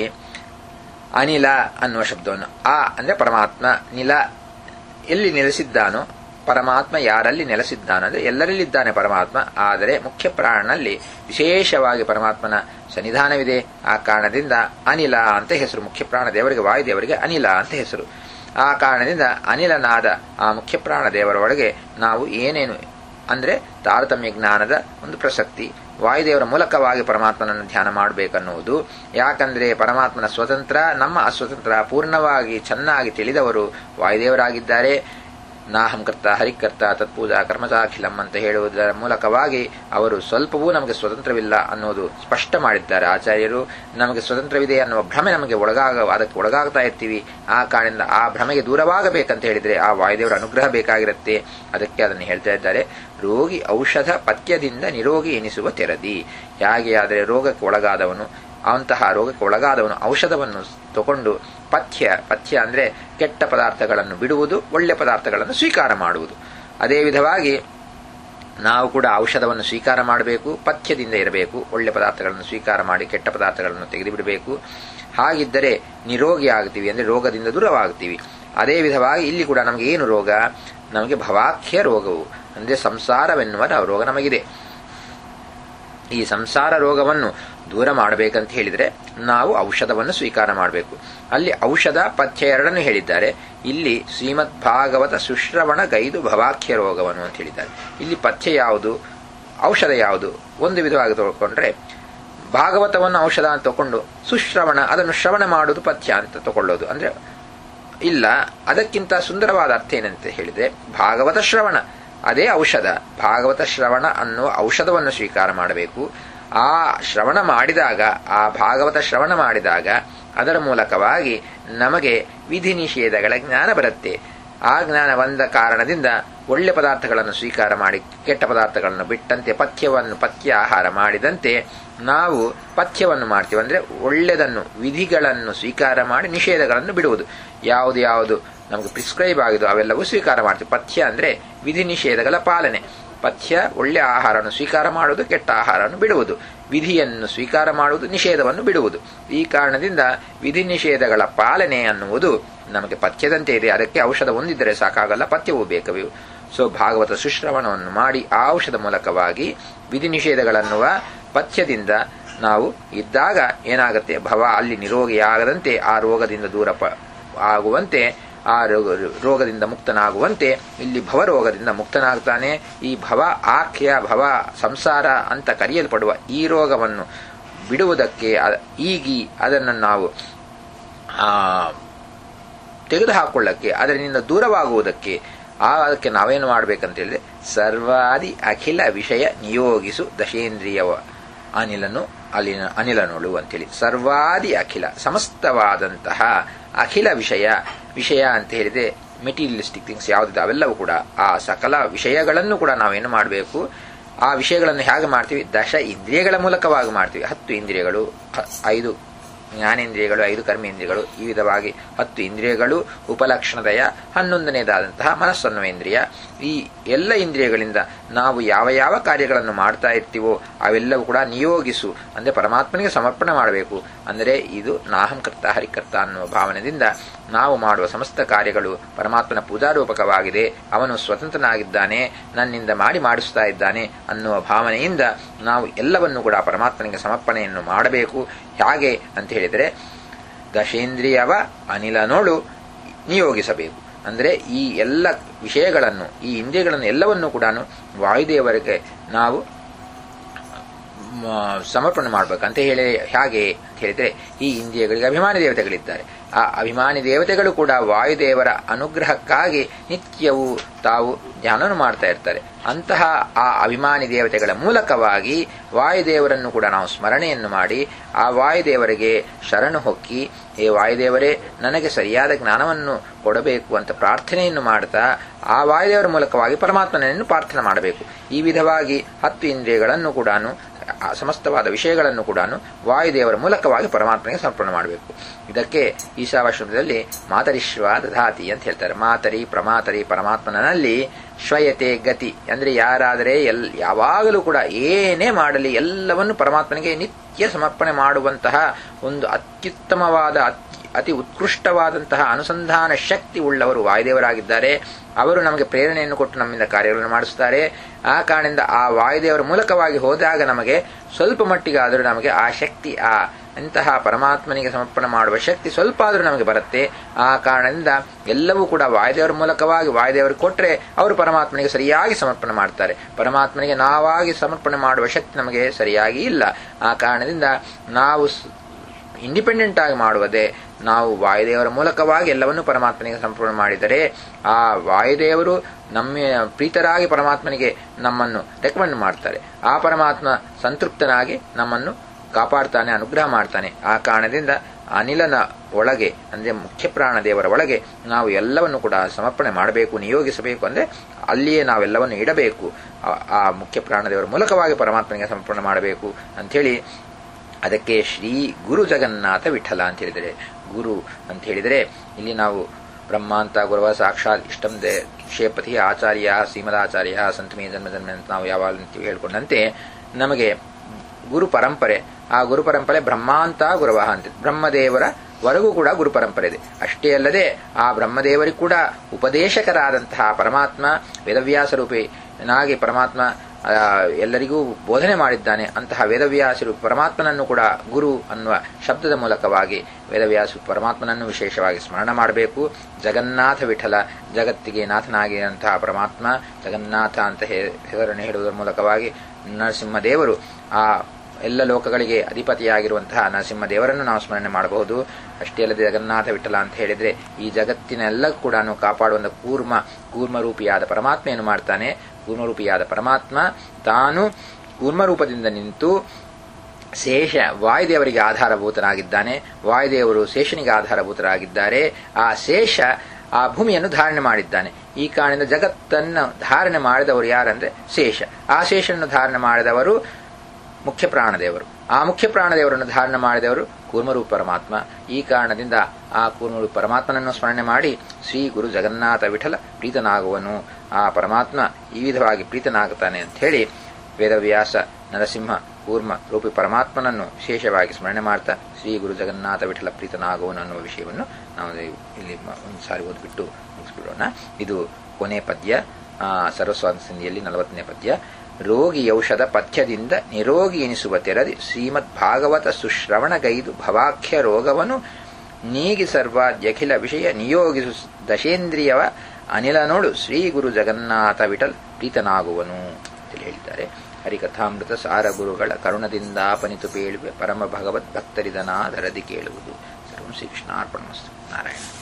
ಅನಿಲ ಅನ್ನುವ ಶಬ್ದವನ್ನು ಆ ಅಂದ್ರೆ ಪರಮಾತ್ಮ, ನಿಲ ಎಲ್ಲಿ ನೆಲೆಸಿದ್ದಾನೋ ಪರಮಾತ್ಮ ಯಾರಲ್ಲಿ ನೆಲೆಸಿದ್ದಾನಂದ್ರೆ ಎಲ್ಲರಲ್ಲಿದ್ದಾನೆ ಪರಮಾತ್ಮ. ಆದರೆ ಮುಖ್ಯ ಪ್ರಾಣನಲ್ಲಿ ವಿಶೇಷವಾಗಿ ಪರಮಾತ್ಮನ ಸನ್ನಿಧಾನವಿದೆ. ಆ ಕಾರಣದಿಂದ ಅನಿಲ ಅಂತ ಹೆಸರು. ಮುಖ್ಯ ಪ್ರಾಣ ದೇವರಿಗೆ ವಾಯುದೇವರಿಗೆ ಅನಿಲ ಅಂತ ಹೆಸರು. ಆ ಕಾರಣದಿಂದ ಅನಿಲನಾದ ಆ ಮುಖ್ಯ ಪ್ರಾಣ ದೇವರ ಒಳಗೆ ನಾವು ಏನೇನು ಅಂದ್ರೆ ತಾರತಮ್ಯ ಜ್ಞಾನದ ಒಂದು ಪ್ರಸಕ್ತಿ, ವಾಯುದೇವರ ಮೂಲಕವಾಗಿ ಪರಮಾತ್ಮನನ್ನು ಧ್ಯಾನ ಮಾಡಬೇಕನ್ನುವುದು. ಯಾಕಂದ್ರೆ ಪರಮಾತ್ಮನ ಸ್ವತಂತ್ರ, ನಮ್ಮ ಅಸ್ವತಂತ್ರ ಪೂರ್ಣವಾಗಿ ಚೆನ್ನಾಗಿ ತಿಳಿದವರು ವಾಯುದೇವರಾಗಿದ್ದಾರೆ. ನಾಹಂ ಕರ್ತ ಹರಿಕರ್ತ ತತ್ಪೂಜಾ ಕರ್ಮಚಾಖಿಲಂ ಅಂತ ಹೇಳುವುದರ ಮೂಲಕವಾಗಿ ಅವರು ಸ್ವಲ್ಪವೂ ನಮಗೆ ಸ್ವತಂತ್ರವಿಲ್ಲ ಅನ್ನೋದು ಸ್ಪಷ್ಟ ಮಾಡಿದ್ದಾರೆ ಆಚಾರ್ಯರು. ನಮಗೆ ಸ್ವತಂತ್ರವಿದೆ ಅನ್ನುವ ಭ್ರಮೆ ನಮಗೆ ಒಳಗಾಗ ಅದಕ್ಕೆ ಒಳಗಾಗ್ತಾ ಇರ್ತೀವಿ. ಆ ಕಾರಣದಿಂದ ಆ ಭ್ರಮೆಗೆ ದೂರವಾಗಬೇಕಂತ ಹೇಳಿದ್ರೆ ಆ ವಾಯುದೇವರ ಅನುಗ್ರಹ ಬೇಕಾಗಿರುತ್ತೆ. ಅದಕ್ಕೆ ಅದನ್ನು ಹೇಳ್ತಾ ಇದ್ದಾರೆ. ರೋಗಿ ಔಷಧ ಪಥ್ಯದಿಂದ ನಿರೋಗಿ ಎನಿಸುವ ತೆರದಿ. ಹೇಗೆ ಆದರೆ ರೋಗಕ್ಕೆ ಒಳಗಾದವನು ಅಂತಹ ರೋಗಕ್ಕೆ ಒಳಗಾದವನು ಔಷಧವನ್ನು ತಗೊಂಡು ಪಥ್ಯ ಪಥ್ಯ ಅಂದ್ರೆ ಕೆಟ್ಟ ಪದಾರ್ಥಗಳನ್ನು ಬಿಡುವುದು, ಒಳ್ಳೆ ಪದಾರ್ಥಗಳನ್ನು ಸ್ವೀಕಾರ ಮಾಡುವುದು. ಅದೇ ವಿಧವಾಗಿ ನಾವು ಕೂಡ ಔಷಧವನ್ನು ಸ್ವೀಕಾರ ಮಾಡಬೇಕು, ಪಥ್ಯದಿಂದ ಇರಬೇಕು. ಒಳ್ಳೆ ಪದಾರ್ಥಗಳನ್ನು ಸ್ವೀಕಾರ ಮಾಡಿ ಕೆಟ್ಟ ಪದಾರ್ಥಗಳನ್ನು ತೆಗೆದುಬಿಡಬೇಕು. ಹಾಗಿದ್ದರೆ ನಿರೋಗಿ ಆಗ್ತೀವಿ, ಅಂದ್ರೆ ರೋಗದಿಂದ ದೂರವಾಗ್ತೀವಿ. ಅದೇ ವಿಧವಾಗಿ ಇಲ್ಲಿ ಕೂಡ ನಮಗೆ ಏನು ರೋಗ? ನಮಗೆ ಭವಾಖ್ಯ ರೋಗವು ಅಂದ್ರೆ ಸಂಸಾರವೆನ್ನುವ ರೋಗ ನಮಗಿದೆ. ಈ ಸಂಸಾರ ರೋಗವನ್ನು ದೂರ ಮಾಡಬೇಕಂತ ಹೇಳಿದ್ರೆ ನಾವು ಔಷಧವನ್ನು ಸ್ವೀಕಾರ ಮಾಡಬೇಕು. ಅಲ್ಲಿ ಔಷಧ ಪಥ್ಯ ಎರಡನ್ನು ಹೇಳಿದ್ದಾರೆ. ಇಲ್ಲಿ ಶ್ರೀಮದ್ ಭಾಗವತ ಸುಶ್ರವಣ ಗೈದು ಭವಾಖ್ಯ ರೋಗವನ್ನು ಅಂತ ಹೇಳಿದ್ದಾರೆ. ಇಲ್ಲಿ ಪಥ್ಯ ಯಾವುದು, ಔಷಧ ಯಾವುದು? ಒಂದು ವಿಧವಾಗಿ ತಗೊಂಡ್ರೆ ಭಾಗವತವನ್ನು ಔಷಧ ಅಂತ ತಗೊಂಡು ಸುಶ್ರವಣ ಅದನ್ನು ಶ್ರವಣ ಮಾಡುವುದು ಪಥ್ಯ ಅಂತ ತಗೊಳ್ಳೋದು ಅಂದ್ರೆ ಇಲ್ಲ. ಅದಕ್ಕಿಂತ ಸುಂದರವಾದ ಅರ್ಥ ಏನಂತ ಹೇಳಿದ್ರೆ ಭಾಗವತ ಶ್ರವಣ ಅದೇ ಔಷಧ. ಭಾಗವತ ಶ್ರವಣ ಅನ್ನುವ ಔಷಧವನ್ನು ಸ್ವೀಕಾರ ಮಾಡಬೇಕು. ಆ ಶ್ರವಣ ಮಾಡಿದಾಗ, ಆ ಭಾಗವತ ಶ್ರವಣ ಮಾಡಿದಾಗ ಅದರ ಮೂಲಕವಾಗಿ ನಮಗೆ ವಿಧಿ ನಿಷೇಧಗಳ ಜ್ಞಾನ ಬರುತ್ತೆ. ಆ ಜ್ಞಾನ ಬಂದ ಕಾರಣದಿಂದ ಒಳ್ಳೆ ಪದಾರ್ಥಗಳನ್ನು ಸ್ವೀಕಾರ ಮಾಡಿ ಕೆಟ್ಟ ಪದಾರ್ಥಗಳನ್ನು ಬಿಟ್ಟಂತೆ ಪಥ್ಯವನ್ನು ಪಥ್ಯ ಆಹಾರ ಮಾಡಿದಂತೆ ನಾವು ಪಥ್ಯವನ್ನು ಮಾಡ್ತೀವಿ. ಅಂದರೆ ಒಳ್ಳೆಯದನ್ನು ವಿಧಿಗಳನ್ನು ಸ್ವೀಕಾರ ಮಾಡಿ ನಿಷೇಧಗಳನ್ನು ಬಿಡುವುದು. ಯಾವುದು ಯಾವುದು ನಮಗೆ ಪ್ರಿಸ್ಕ್ರೈಬ್ ಆಗಿದೋ ಅವೆಲ್ಲವೂ ಸ್ವೀಕಾರ ಮಾಡ್ತೀವಿ. ಪಥ್ಯ ಅಂದರೆ ವಿಧಿ ನಿಷೇಧಗಳ ಪಾಲನೆ. ಪಥ್ಯ ಒಳ್ಳೆಯ ಆಹಾರವನ್ನು ಸ್ವೀಕಾರ ಮಾಡುವುದು, ಕೆಟ್ಟ ಆಹಾರವನ್ನು ಬಿಡುವುದು. ವಿಧಿಯನ್ನು ಸ್ವೀಕಾರ ಮಾಡುವುದು, ನಿಷೇಧವನ್ನು ಬಿಡುವುದು. ಈ ಕಾರಣದಿಂದ ವಿಧಿ ನಿಷೇಧಗಳ ಪಾಲನೆ ಅನ್ನುವುದು ನಮಗೆ ಪಥ್ಯದಂತೆ ಇದೆ. ಅದಕ್ಕೆ ಔಷಧ ಹೊಂದಿದ್ದರೆ ಸಾಕಾಗಲ್ಲ, ಪಥ್ಯವೂ ಬೇಕವು. ಸೊ ಭಾಗವತ ಸುಶ್ರವಣವನ್ನು ಮಾಡಿ ಆ ಔಷಧ ಮೂಲಕವಾಗಿ ವಿಧಿ ನಿಷೇಧಗಳನ್ನುವ ಪಥ್ಯದಿಂದ ನಾವು ಇದ್ದಾಗ ಏನಾಗುತ್ತೆ, ಭವ ಅಲ್ಲಿ ನಿರೋಗಿಯಾಗದಂತೆ ಆ ರೋಗದಿಂದ ದೂರ ಆಗುವಂತೆ, ಆ ರೋಗ ರೋಗದಿಂದ ಮುಕ್ತನಾಗುವಂತೆ ಇಲ್ಲಿ ಭವರೋಗದಿಂದ ಮುಕ್ತನಾಗ್ತಾನೆ. ಈ ಭವ ಆಖ್ಯ ಭವ ಸಂಸಾರ ಅಂತ ಕರೆಯಲ್ಪಡುವ ಈ ರೋಗವನ್ನು ಬಿಡುವುದಕ್ಕೆ ಈಗಿ ಅದನ್ನು ನಾವು ತೆಗೆದುಹಾಕೊಳ್ಳಕ್ಕೆ, ಅದರಿಂದ ದೂರವಾಗುವುದಕ್ಕೆ ಅದಕ್ಕೆ ನಾವೇನು ಮಾಡಬೇಕಂತ ಹೇಳಿದ್ರೆ ಸರ್ವಾದಿ ಅಖಿಲ ವಿಷಯ ನಿಯೋಗಿಸು ದಶೇಂದ್ರಿಯವ ಅನಿಲನು ಅಲಿನ ಅನಿಲನೊಳು ಅಂತೇಳಿ. ಸರ್ವಾದಿ ಅಖಿಲ ಸಮಸ್ತವಾದಂತಹ ಅಖಿಲ ವಿಷಯ, ವಿಷಯ ಅಂತ ಹೇಳಿದ್ರೆ ಮೆಟೀರಿಯಲಿಸ್ಟಿಕ್ ಥಿಂಗ್ಸ್ ಯಾವುದಿದೆ ಅವೆಲ್ಲವೂ ಕೂಡ ಆ ಸಕಲ ವಿಷಯಗಳನ್ನು ಕೂಡ ನಾವೇನು ಮಾಡಬೇಕು, ಆ ವಿಷಯಗಳನ್ನು ಹೇಗೆ ಮಾಡ್ತೀವಿ, ದಶ ಇಂದ್ರಿಯಗಳ ಮೂಲಕವಾಗಿ ಮಾಡ್ತೀವಿ. ಹತ್ತು ಇಂದ್ರಿಯಗಳು, ಐದು ಜ್ಞಾನೇಂದ್ರಿಯಗಳು, ಐದು ಕರ್ಮೇಂದ್ರಿಯಗಳು, ಈ ವಿಧವಾಗಿ ಹತ್ತು ಇಂದ್ರಿಯಗಳು, ಉಪಲಕ್ಷಣದಯ ಹನ್ನೊಂದನೇದಾದಂತಹ ಮನಸ್ಸನ್ವೇಂದ್ರಿಯ. ಈ ಎಲ್ಲ ಇಂದ್ರಿಯಗಳಿಂದ ನಾವು ಯಾವ ಯಾವ ಕಾರ್ಯಗಳನ್ನು ಮಾಡ್ತಾ ಇರ್ತೀವೋ ಅವೆಲ್ಲವೂ ಕೂಡ ನಿಯೋಗಿಸು ಅಂದರೆ ಪರಮಾತ್ಮನಿಗೆ ಸಮರ್ಪಣೆ ಮಾಡಬೇಕು. ಅಂದರೆ ಇದು ನಾಹಂಕರ್ತ ಹರಿಕರ್ತ ಅನ್ನುವ ಭಾವನೆಯಿಂದ ನಾವು ಮಾಡುವ ಸಮಸ್ತ ಕಾರ್ಯಗಳು ಪರಮಾತ್ಮನ ಪೂಜಾರೂಪಕವಾಗಿದೆ, ಅವನು ಸ್ವತಂತ್ರನಾಗಿದ್ದಾನೆ, ನನ್ನಿಂದ ಮಾಡಿ ಮಾಡಿಸ್ತಾ ಇದ್ದಾನೆ ಅನ್ನುವ ಭಾವನೆಯಿಂದ ನಾವು ಎಲ್ಲವನ್ನೂ ಕೂಡ ಪರಮಾತ್ಮನಿಗೆ ಸಮರ್ಪಣೆಯನ್ನು ಮಾಡಬೇಕು. ಹೇಗೆ ಅಂತ ಹೇಳಿದರೆ ದಶೇಂದ್ರಿಯವ ಅನಿಲನೋಳು ನಿಯೋಗಿಸಬೇಕು. ಅಂದರೆ ಈ ಎಲ್ಲ ವಿಷಯಗಳನ್ನು, ಈ ಇಂದ್ರಿಯಗಳನ್ನು ಎಲ್ಲವನ್ನೂ ಕೂಡ ವಾಯುದೇವರಿಗೆ ನಾವು ಸಮರ್ಪಣೆ ಮಾಡಬೇಕಂತ ಹೇಳಿ. ಹೇಗೆ ಅಂತ ಹೇಳಿದರೆ ಈ ಇಂದ್ರಿಯಗಳಿಗೆ ಅಭಿಮಾನಿ ದೇವತೆಗಳಿದ್ದಾರೆ. ಆ ಅಭಿಮಾನಿ ದೇವತೆಗಳು ಕೂಡ ವಾಯುದೇವರ ಅನುಗ್ರಹಕ್ಕಾಗಿ ನಿತ್ಯವೂ ತಾವು ಧ್ಯಾನವನ್ನು ಮಾಡ್ತಾ ಇರ್ತಾರೆ. ಅಂತಹ ಆ ಅಭಿಮಾನಿ ದೇವತೆಗಳ ಮೂಲಕವಾಗಿ ವಾಯುದೇವರನ್ನು ಕೂಡ ನಾವು ಸ್ಮರಣೆಯನ್ನು ಮಾಡಿ ಆ ವಾಯುದೇವರಿಗೆ ಶರಣು ಹೊಕ್ಕಿ, ಹೇ ವಾಯುದೇವರೇ ನನಗೆ ಸರಿಯಾದ ಜ್ಞಾನವನ್ನು ಕೊಡಬೇಕು ಅಂತ ಪ್ರಾರ್ಥನೆಯನ್ನು ಮಾಡ್ತಾ ಆ ವಾಯುದೇವರ ಮೂಲಕವಾಗಿ ಪರಮಾತ್ಮನನ್ನು ಪ್ರಾರ್ಥನೆ ಮಾಡಬೇಕು. ಈ ವಿಧವಾಗಿ ಹತ್ತು ಇಂದ್ರಿಯಗಳನ್ನು ಕೂಡ ಸಮಸ್ತವಾದ ವಿಷಯಗಳನ್ನು ಕೂಡ ವಾಯುದೇವರ ಮೂಲಕವಾಗಿ ಪರಮಾತ್ಮನಿಗೆ ಸಮರ್ಪಣೆ ಮಾಡಬೇಕು. ಇದಕ್ಕೆ ಈಶಾವಾಶ್ರಮದಲ್ಲಿ ಮಾತರಿಶ್ವ ದಧಾತಿ ಅಂತ ಹೇಳ್ತಾರೆ. ಮಾತರಿ ಪ್ರಮಾತರಿ ಪರಮಾತ್ಮನಲ್ಲಿ ಶ್ವಯತೆ ಗತಿ ಅಂದರೆ ಯಾರಾದರೆ ಎಲ್ ಯಾವಾಗಲೂ ಕೂಡ ಏನೇ ಮಾಡಲಿ ಎಲ್ಲವನ್ನು ಪರಮಾತ್ಮನಿಗೆ ನಿತ್ಯ ಸಮರ್ಪಣೆ ಮಾಡುವಂತಹ ಒಂದು ಅತ್ಯುತ್ತಮವಾದ ಅತಿ ಉತ್ಕೃಷ್ಟವಾದಂತಹ ಅನುಸಂಧಾನ ಶಕ್ತಿ ಉಳ್ಳವರು ವಾಯುದೇವರಾಗಿದ್ದಾರೆ. ಅವರು ನಮಗೆ ಪ್ರೇರಣೆಯನ್ನು ಕೊಟ್ಟು ನಮ್ಮಿಂದ ಕಾರ್ಯಗಳನ್ನು ಮಾಡಿಸುತ್ತಾರೆ. ಆ ಕಾರಣದಿಂದ ಆ ವಾಯುದೇವರ ಮೂಲಕವಾಗಿ ಹೋದಾಗ ನಮಗೆ ಸ್ವಲ್ಪ ಮಟ್ಟಿಗಾದರೂ ನಮಗೆ ಆ ಶಕ್ತಿ, ಆ ಇಂತಹ ಪರಮಾತ್ಮನಿಗೆ ಸಮರ್ಪಣೆ ಮಾಡುವ ಶಕ್ತಿ ಸ್ವಲ್ಪ ಆದರೂ ನಮಗೆ ಬರುತ್ತೆ. ಆ ಕಾರಣದಿಂದ ಎಲ್ಲವೂ ಕೂಡ ವಾಯುದೇವರ ಮೂಲಕವಾಗಿ ವಾಯುದೇವರಿಗೆ ಕೊಟ್ಟರೆ ಅವರು ಪರಮಾತ್ಮನಿಗೆ ಸರಿಯಾಗಿ ಸಮರ್ಪಣೆ ಮಾಡ್ತಾರೆ. ಪರಮಾತ್ಮನಿಗೆ ನಾವಾಗಿ ಸಮರ್ಪಣೆ ಮಾಡುವ ಶಕ್ತಿ ನಮಗೆ ಸರಿಯಾಗಿ ಇಲ್ಲ. ಆ ಕಾರಣದಿಂದ ನಾವು ಇಂಡಿಪೆಂಡೆಂಟ್ ಆಗಿ ಮಾಡುವುದೇ ನಾವು ವಾಯುದೇವರ ಮೂಲಕವಾಗಿ ಎಲ್ಲವನ್ನೂ ಪರಮಾತ್ಮನಿಗೆ ಸಮರ್ಪಣೆ ಮಾಡಿದರೆ ಆ ವಾಯುದೇವರು ನಮ್ಮ ಪ್ರೀತರಾಗಿ ಪರಮಾತ್ಮನಿಗೆ ನಮ್ಮನ್ನು ರೆಕಮೆಂಡ್ ಮಾಡ್ತಾರೆ. ಆ ಪರಮಾತ್ಮ ಸಂತೃಪ್ತನಾಗಿ ನಮ್ಮನ್ನು ಕಾಪಾಡ್ತಾನೆ, ಅನುಗ್ರಹ ಮಾಡ್ತಾನೆ. ಆ ಕಾರಣದಿಂದ ಅನಿಲನ ಒಳಗೆ ಅಂದರೆ ಮುಖ್ಯ ಪ್ರಾಣ ದೇವರ ಒಳಗೆ ನಾವು ಎಲ್ಲವನ್ನು ಕೂಡ ಸಮರ್ಪಣೆ ಮಾಡಬೇಕು, ನಿಯೋಗಿಸಬೇಕು. ಅಂದರೆ ಅಲ್ಲಿಯೇ ನಾವೆಲ್ಲವನ್ನು ಇಡಬೇಕು. ಆ ಮುಖ್ಯ ಪ್ರಾಣದೇವರ ಮೂಲಕವಾಗಿ ಪರಮಾತ್ಮನಿಗೆ ಸಮರ್ಪಣೆ ಮಾಡಬೇಕು ಅಂಥೇಳಿ ಅದಕ್ಕೆ ಶ್ರೀ ಗುರು ಜಗನ್ನಾಥ ವಿಠಲ ಅಂತ ಹೇಳಿದರೆ, ಗುರು ಅಂತ ಹೇಳಿದರೆ ಇಲ್ಲಿ ನಾವು ಬ್ರಹ್ಮಾಂತ ಗುರುವ ಸಾಕ್ಷಾತ್ ಇಷ್ಟಂ ದೇ ಕ್ಷೇಪತಿ ಆಚಾರ್ಯ ಶ್ರೀಮದಾಚಾರ್ಯ ಸಂತಮೇ ಜನ್ಮ ಜನ್ಮ ಅಂತ ನಾವು ಯಾವಾಗ ಹೇಳ್ಕೊಂಡಂತೆ ನಮಗೆ ಗುರು ಪರಂಪರೆ, ಆ ಗುರು ಪರಂಪರೆ ಬ್ರಹ್ಮಾಂತ ಗುರುವ ಅಂತ ಬ್ರಹ್ಮದೇವರ ವರೆಗೂ ಕೂಡ ಗುರು ಪರಂಪರೆ ಇದೆ. ಅಷ್ಟೇ ಅಲ್ಲದೆ ಆ ಬ್ರಹ್ಮದೇವರಿಗೂ ಕೂಡ ಉಪದೇಶಕರಾದಂತಹ ಪರಮಾತ್ಮ ವೇದವ್ಯಾಸ ರೂಪಿನಾಗಿ ಪರಮಾತ್ಮ ಎಲ್ಲರಿಗೂ ಬೋಧನೆ ಮಾಡಿದ್ದಾನೆ. ಅಂತಹ ವೇದವ್ಯಾಸರು ಪರಮಾತ್ಮನನ್ನು ಕೂಡ ಗುರು ಅನ್ನುವ ಶಬ್ದದ ಮೂಲಕವಾಗಿ ವೇದವ್ಯಾಸ ಪರಮಾತ್ಮನನ್ನು ವಿಶೇಷವಾಗಿ ಸ್ಮರಣ ಮಾಡಬೇಕು. ಜಗನ್ನಾಥ ವಿಠಲ ಜಗತ್ತಿಗೆ ನಾಥನಾಗಿರುವಂತಹ ಪರಮಾತ್ಮ ಜಗನ್ನಾಥ ಅಂತ ಹೆಸರನ್ನು ಹೇಳುವುದರ ಮೂಲಕವಾಗಿ ನರಸಿಂಹದೇವರು ಆ ಎಲ್ಲ ಲೋಕಗಳಿಗೆ ಅಧಿಪತಿಯಾಗಿರುವಂತಹ ನರಸಿಂಹದೇವರನ್ನು ನಾವು ಸ್ಮರಣೆ ಮಾಡಬಹುದು. ಅಷ್ಟೇ ಅಲ್ಲದೆ ಜಗನ್ನಾಥ ವಿಠಲ ಅಂತ ಹೇಳಿದರೆ ಈ ಜಗತ್ತಿನೆಲ್ಲ ಕೂಡ ಕಾಪಾಡುವಂಥ ಕೂರ್ಮ ಕೂರ್ಮರೂಪಿಯಾದ ಪರಮಾತ್ಮ ಏನು ಮಾಡ್ತಾನೆ, ಕೂರ್ಮರೂಪಿಯಾದ ಪರಮಾತ್ಮ ತಾನು ಕೂರ್ಮರೂಪದಿಂದ ನಿಂತು ಶೇಷ ವಾಯುದೇವರಿಗೆ ಆಧಾರಭೂತನಾಗಿದ್ದಾನೆ, ವಾಯುದೇವರು ಶೇಷನಿಗೆ ಆಧಾರಭೂತರಾಗಿದ್ದಾರೆ. ಆ ಶೇಷ ಆ ಭೂಮಿಯನ್ನು ಧಾರಣೆ ಮಾಡಿದ್ದಾನೆ. ಈ ಕಾರಣದಿಂದ ಜಗತ್ತನ್ನು ಧಾರಣೆ ಮಾಡಿದವರು ಯಾರಂದ್ರೆ ಶೇಷ. ಆ ಶೇಷನ್ನು ಧಾರಣೆ ಮಾಡಿದವರು ಮುಖ್ಯ ಪ್ರಾಣದೇವರು. ಆ ಮುಖ್ಯ ಪ್ರಾಣದೇವರನ್ನು ಧಾರಣೆ ಮಾಡಿದವರು ಕೂರ್ಮರೂಪ ಪರಮಾತ್ಮ. ಈ ಕಾರಣದಿಂದ ಆ ಕೂರ್ಮರೂಪ ಪರಮಾತ್ಮನನ್ನು ಸ್ಮರಣೆ ಮಾಡಿ ಶ್ರೀ ಗುರು ಜಗನ್ನಾಥ ವಿಠಲ ಪ್ರೀತನಾಗುವನು. ಆ ಪರಮಾತ್ಮ ಈ ವಿಧವಾಗಿ ಪ್ರೀತನಾಗುತ್ತಾನೆ ಅಂತ ಹೇಳಿ ವೇದವ್ಯಾಸ ನರಸಿಂಹ ಕೂರ್ಮ ರೂಪಿ ಪರಮಾತ್ಮನನ್ನು ವಿಶೇಷವಾಗಿ ಸ್ಮರಣೆ ಮಾಡ್ತಾ ಶ್ರೀ ಗುರು ಜಗನ್ನಾಥ ವಿಠಲ ಪ್ರೀತನಾಗುವನು ಅನ್ನುವ ವಿಷಯವನ್ನು ನಾವು ಇಲ್ಲಿ ಒಂದು ಸಾರಿ ಓದ್ಬಿಟ್ಟು ಮುಗಿಸ್ಬಿಡೋಣ. ಇದು ಕೊನೆ ಪದ್ಯ, ಸರ್ವಸ್ವಾಂತ ಸಿಂಧಿಯಲ್ಲಿ ನಲವತ್ತನೇ ಪದ್ಯ. ರೋಗಿ ಔಷಧ ಪಥ್ಯದಿಂದ ನಿರೋಗಿ ಎನಿಸುವ ತೆರದಿ ಶ್ರೀಮದ್ ಭಾಗವತ ಸುಶ್ರವಣಗೈದು ಭವಾಖ್ಯ ರೋಗವನ್ನು ನೀಗಿ ಸರ್ವಾದ್ಯಖಿಲ ವಿಷಯ ನಿಯೋಗಿಸು ದಶೇಂದ್ರಿಯವ ಅನಿಲನೋಡು ಶ್ರೀ ಗುರು ಜಗನ್ನಾಥ ವಿಠಲ್ ಪ್ರೀತನಾಗುವನು ಅಂತೇಳಿ ಹೇಳಿದ್ದಾರೆ. ಹರಿಕಥಾಮೃತ ಸಾರ ಗುರುಗಳ ಕರುಣದಿಂದಾಪನಿತು ಪೇಳುವೆ ಪರಮ ಭಗವದ್ ಭಕ್ತರಿದನಾದರದಿ ಕೇಳುವುದು. ಸರ್ವಂ ಶ್ರೀಕೃಷ್ಣಾರ್ಪಣಮಸ್ತು. ನಾರಾಯಣ.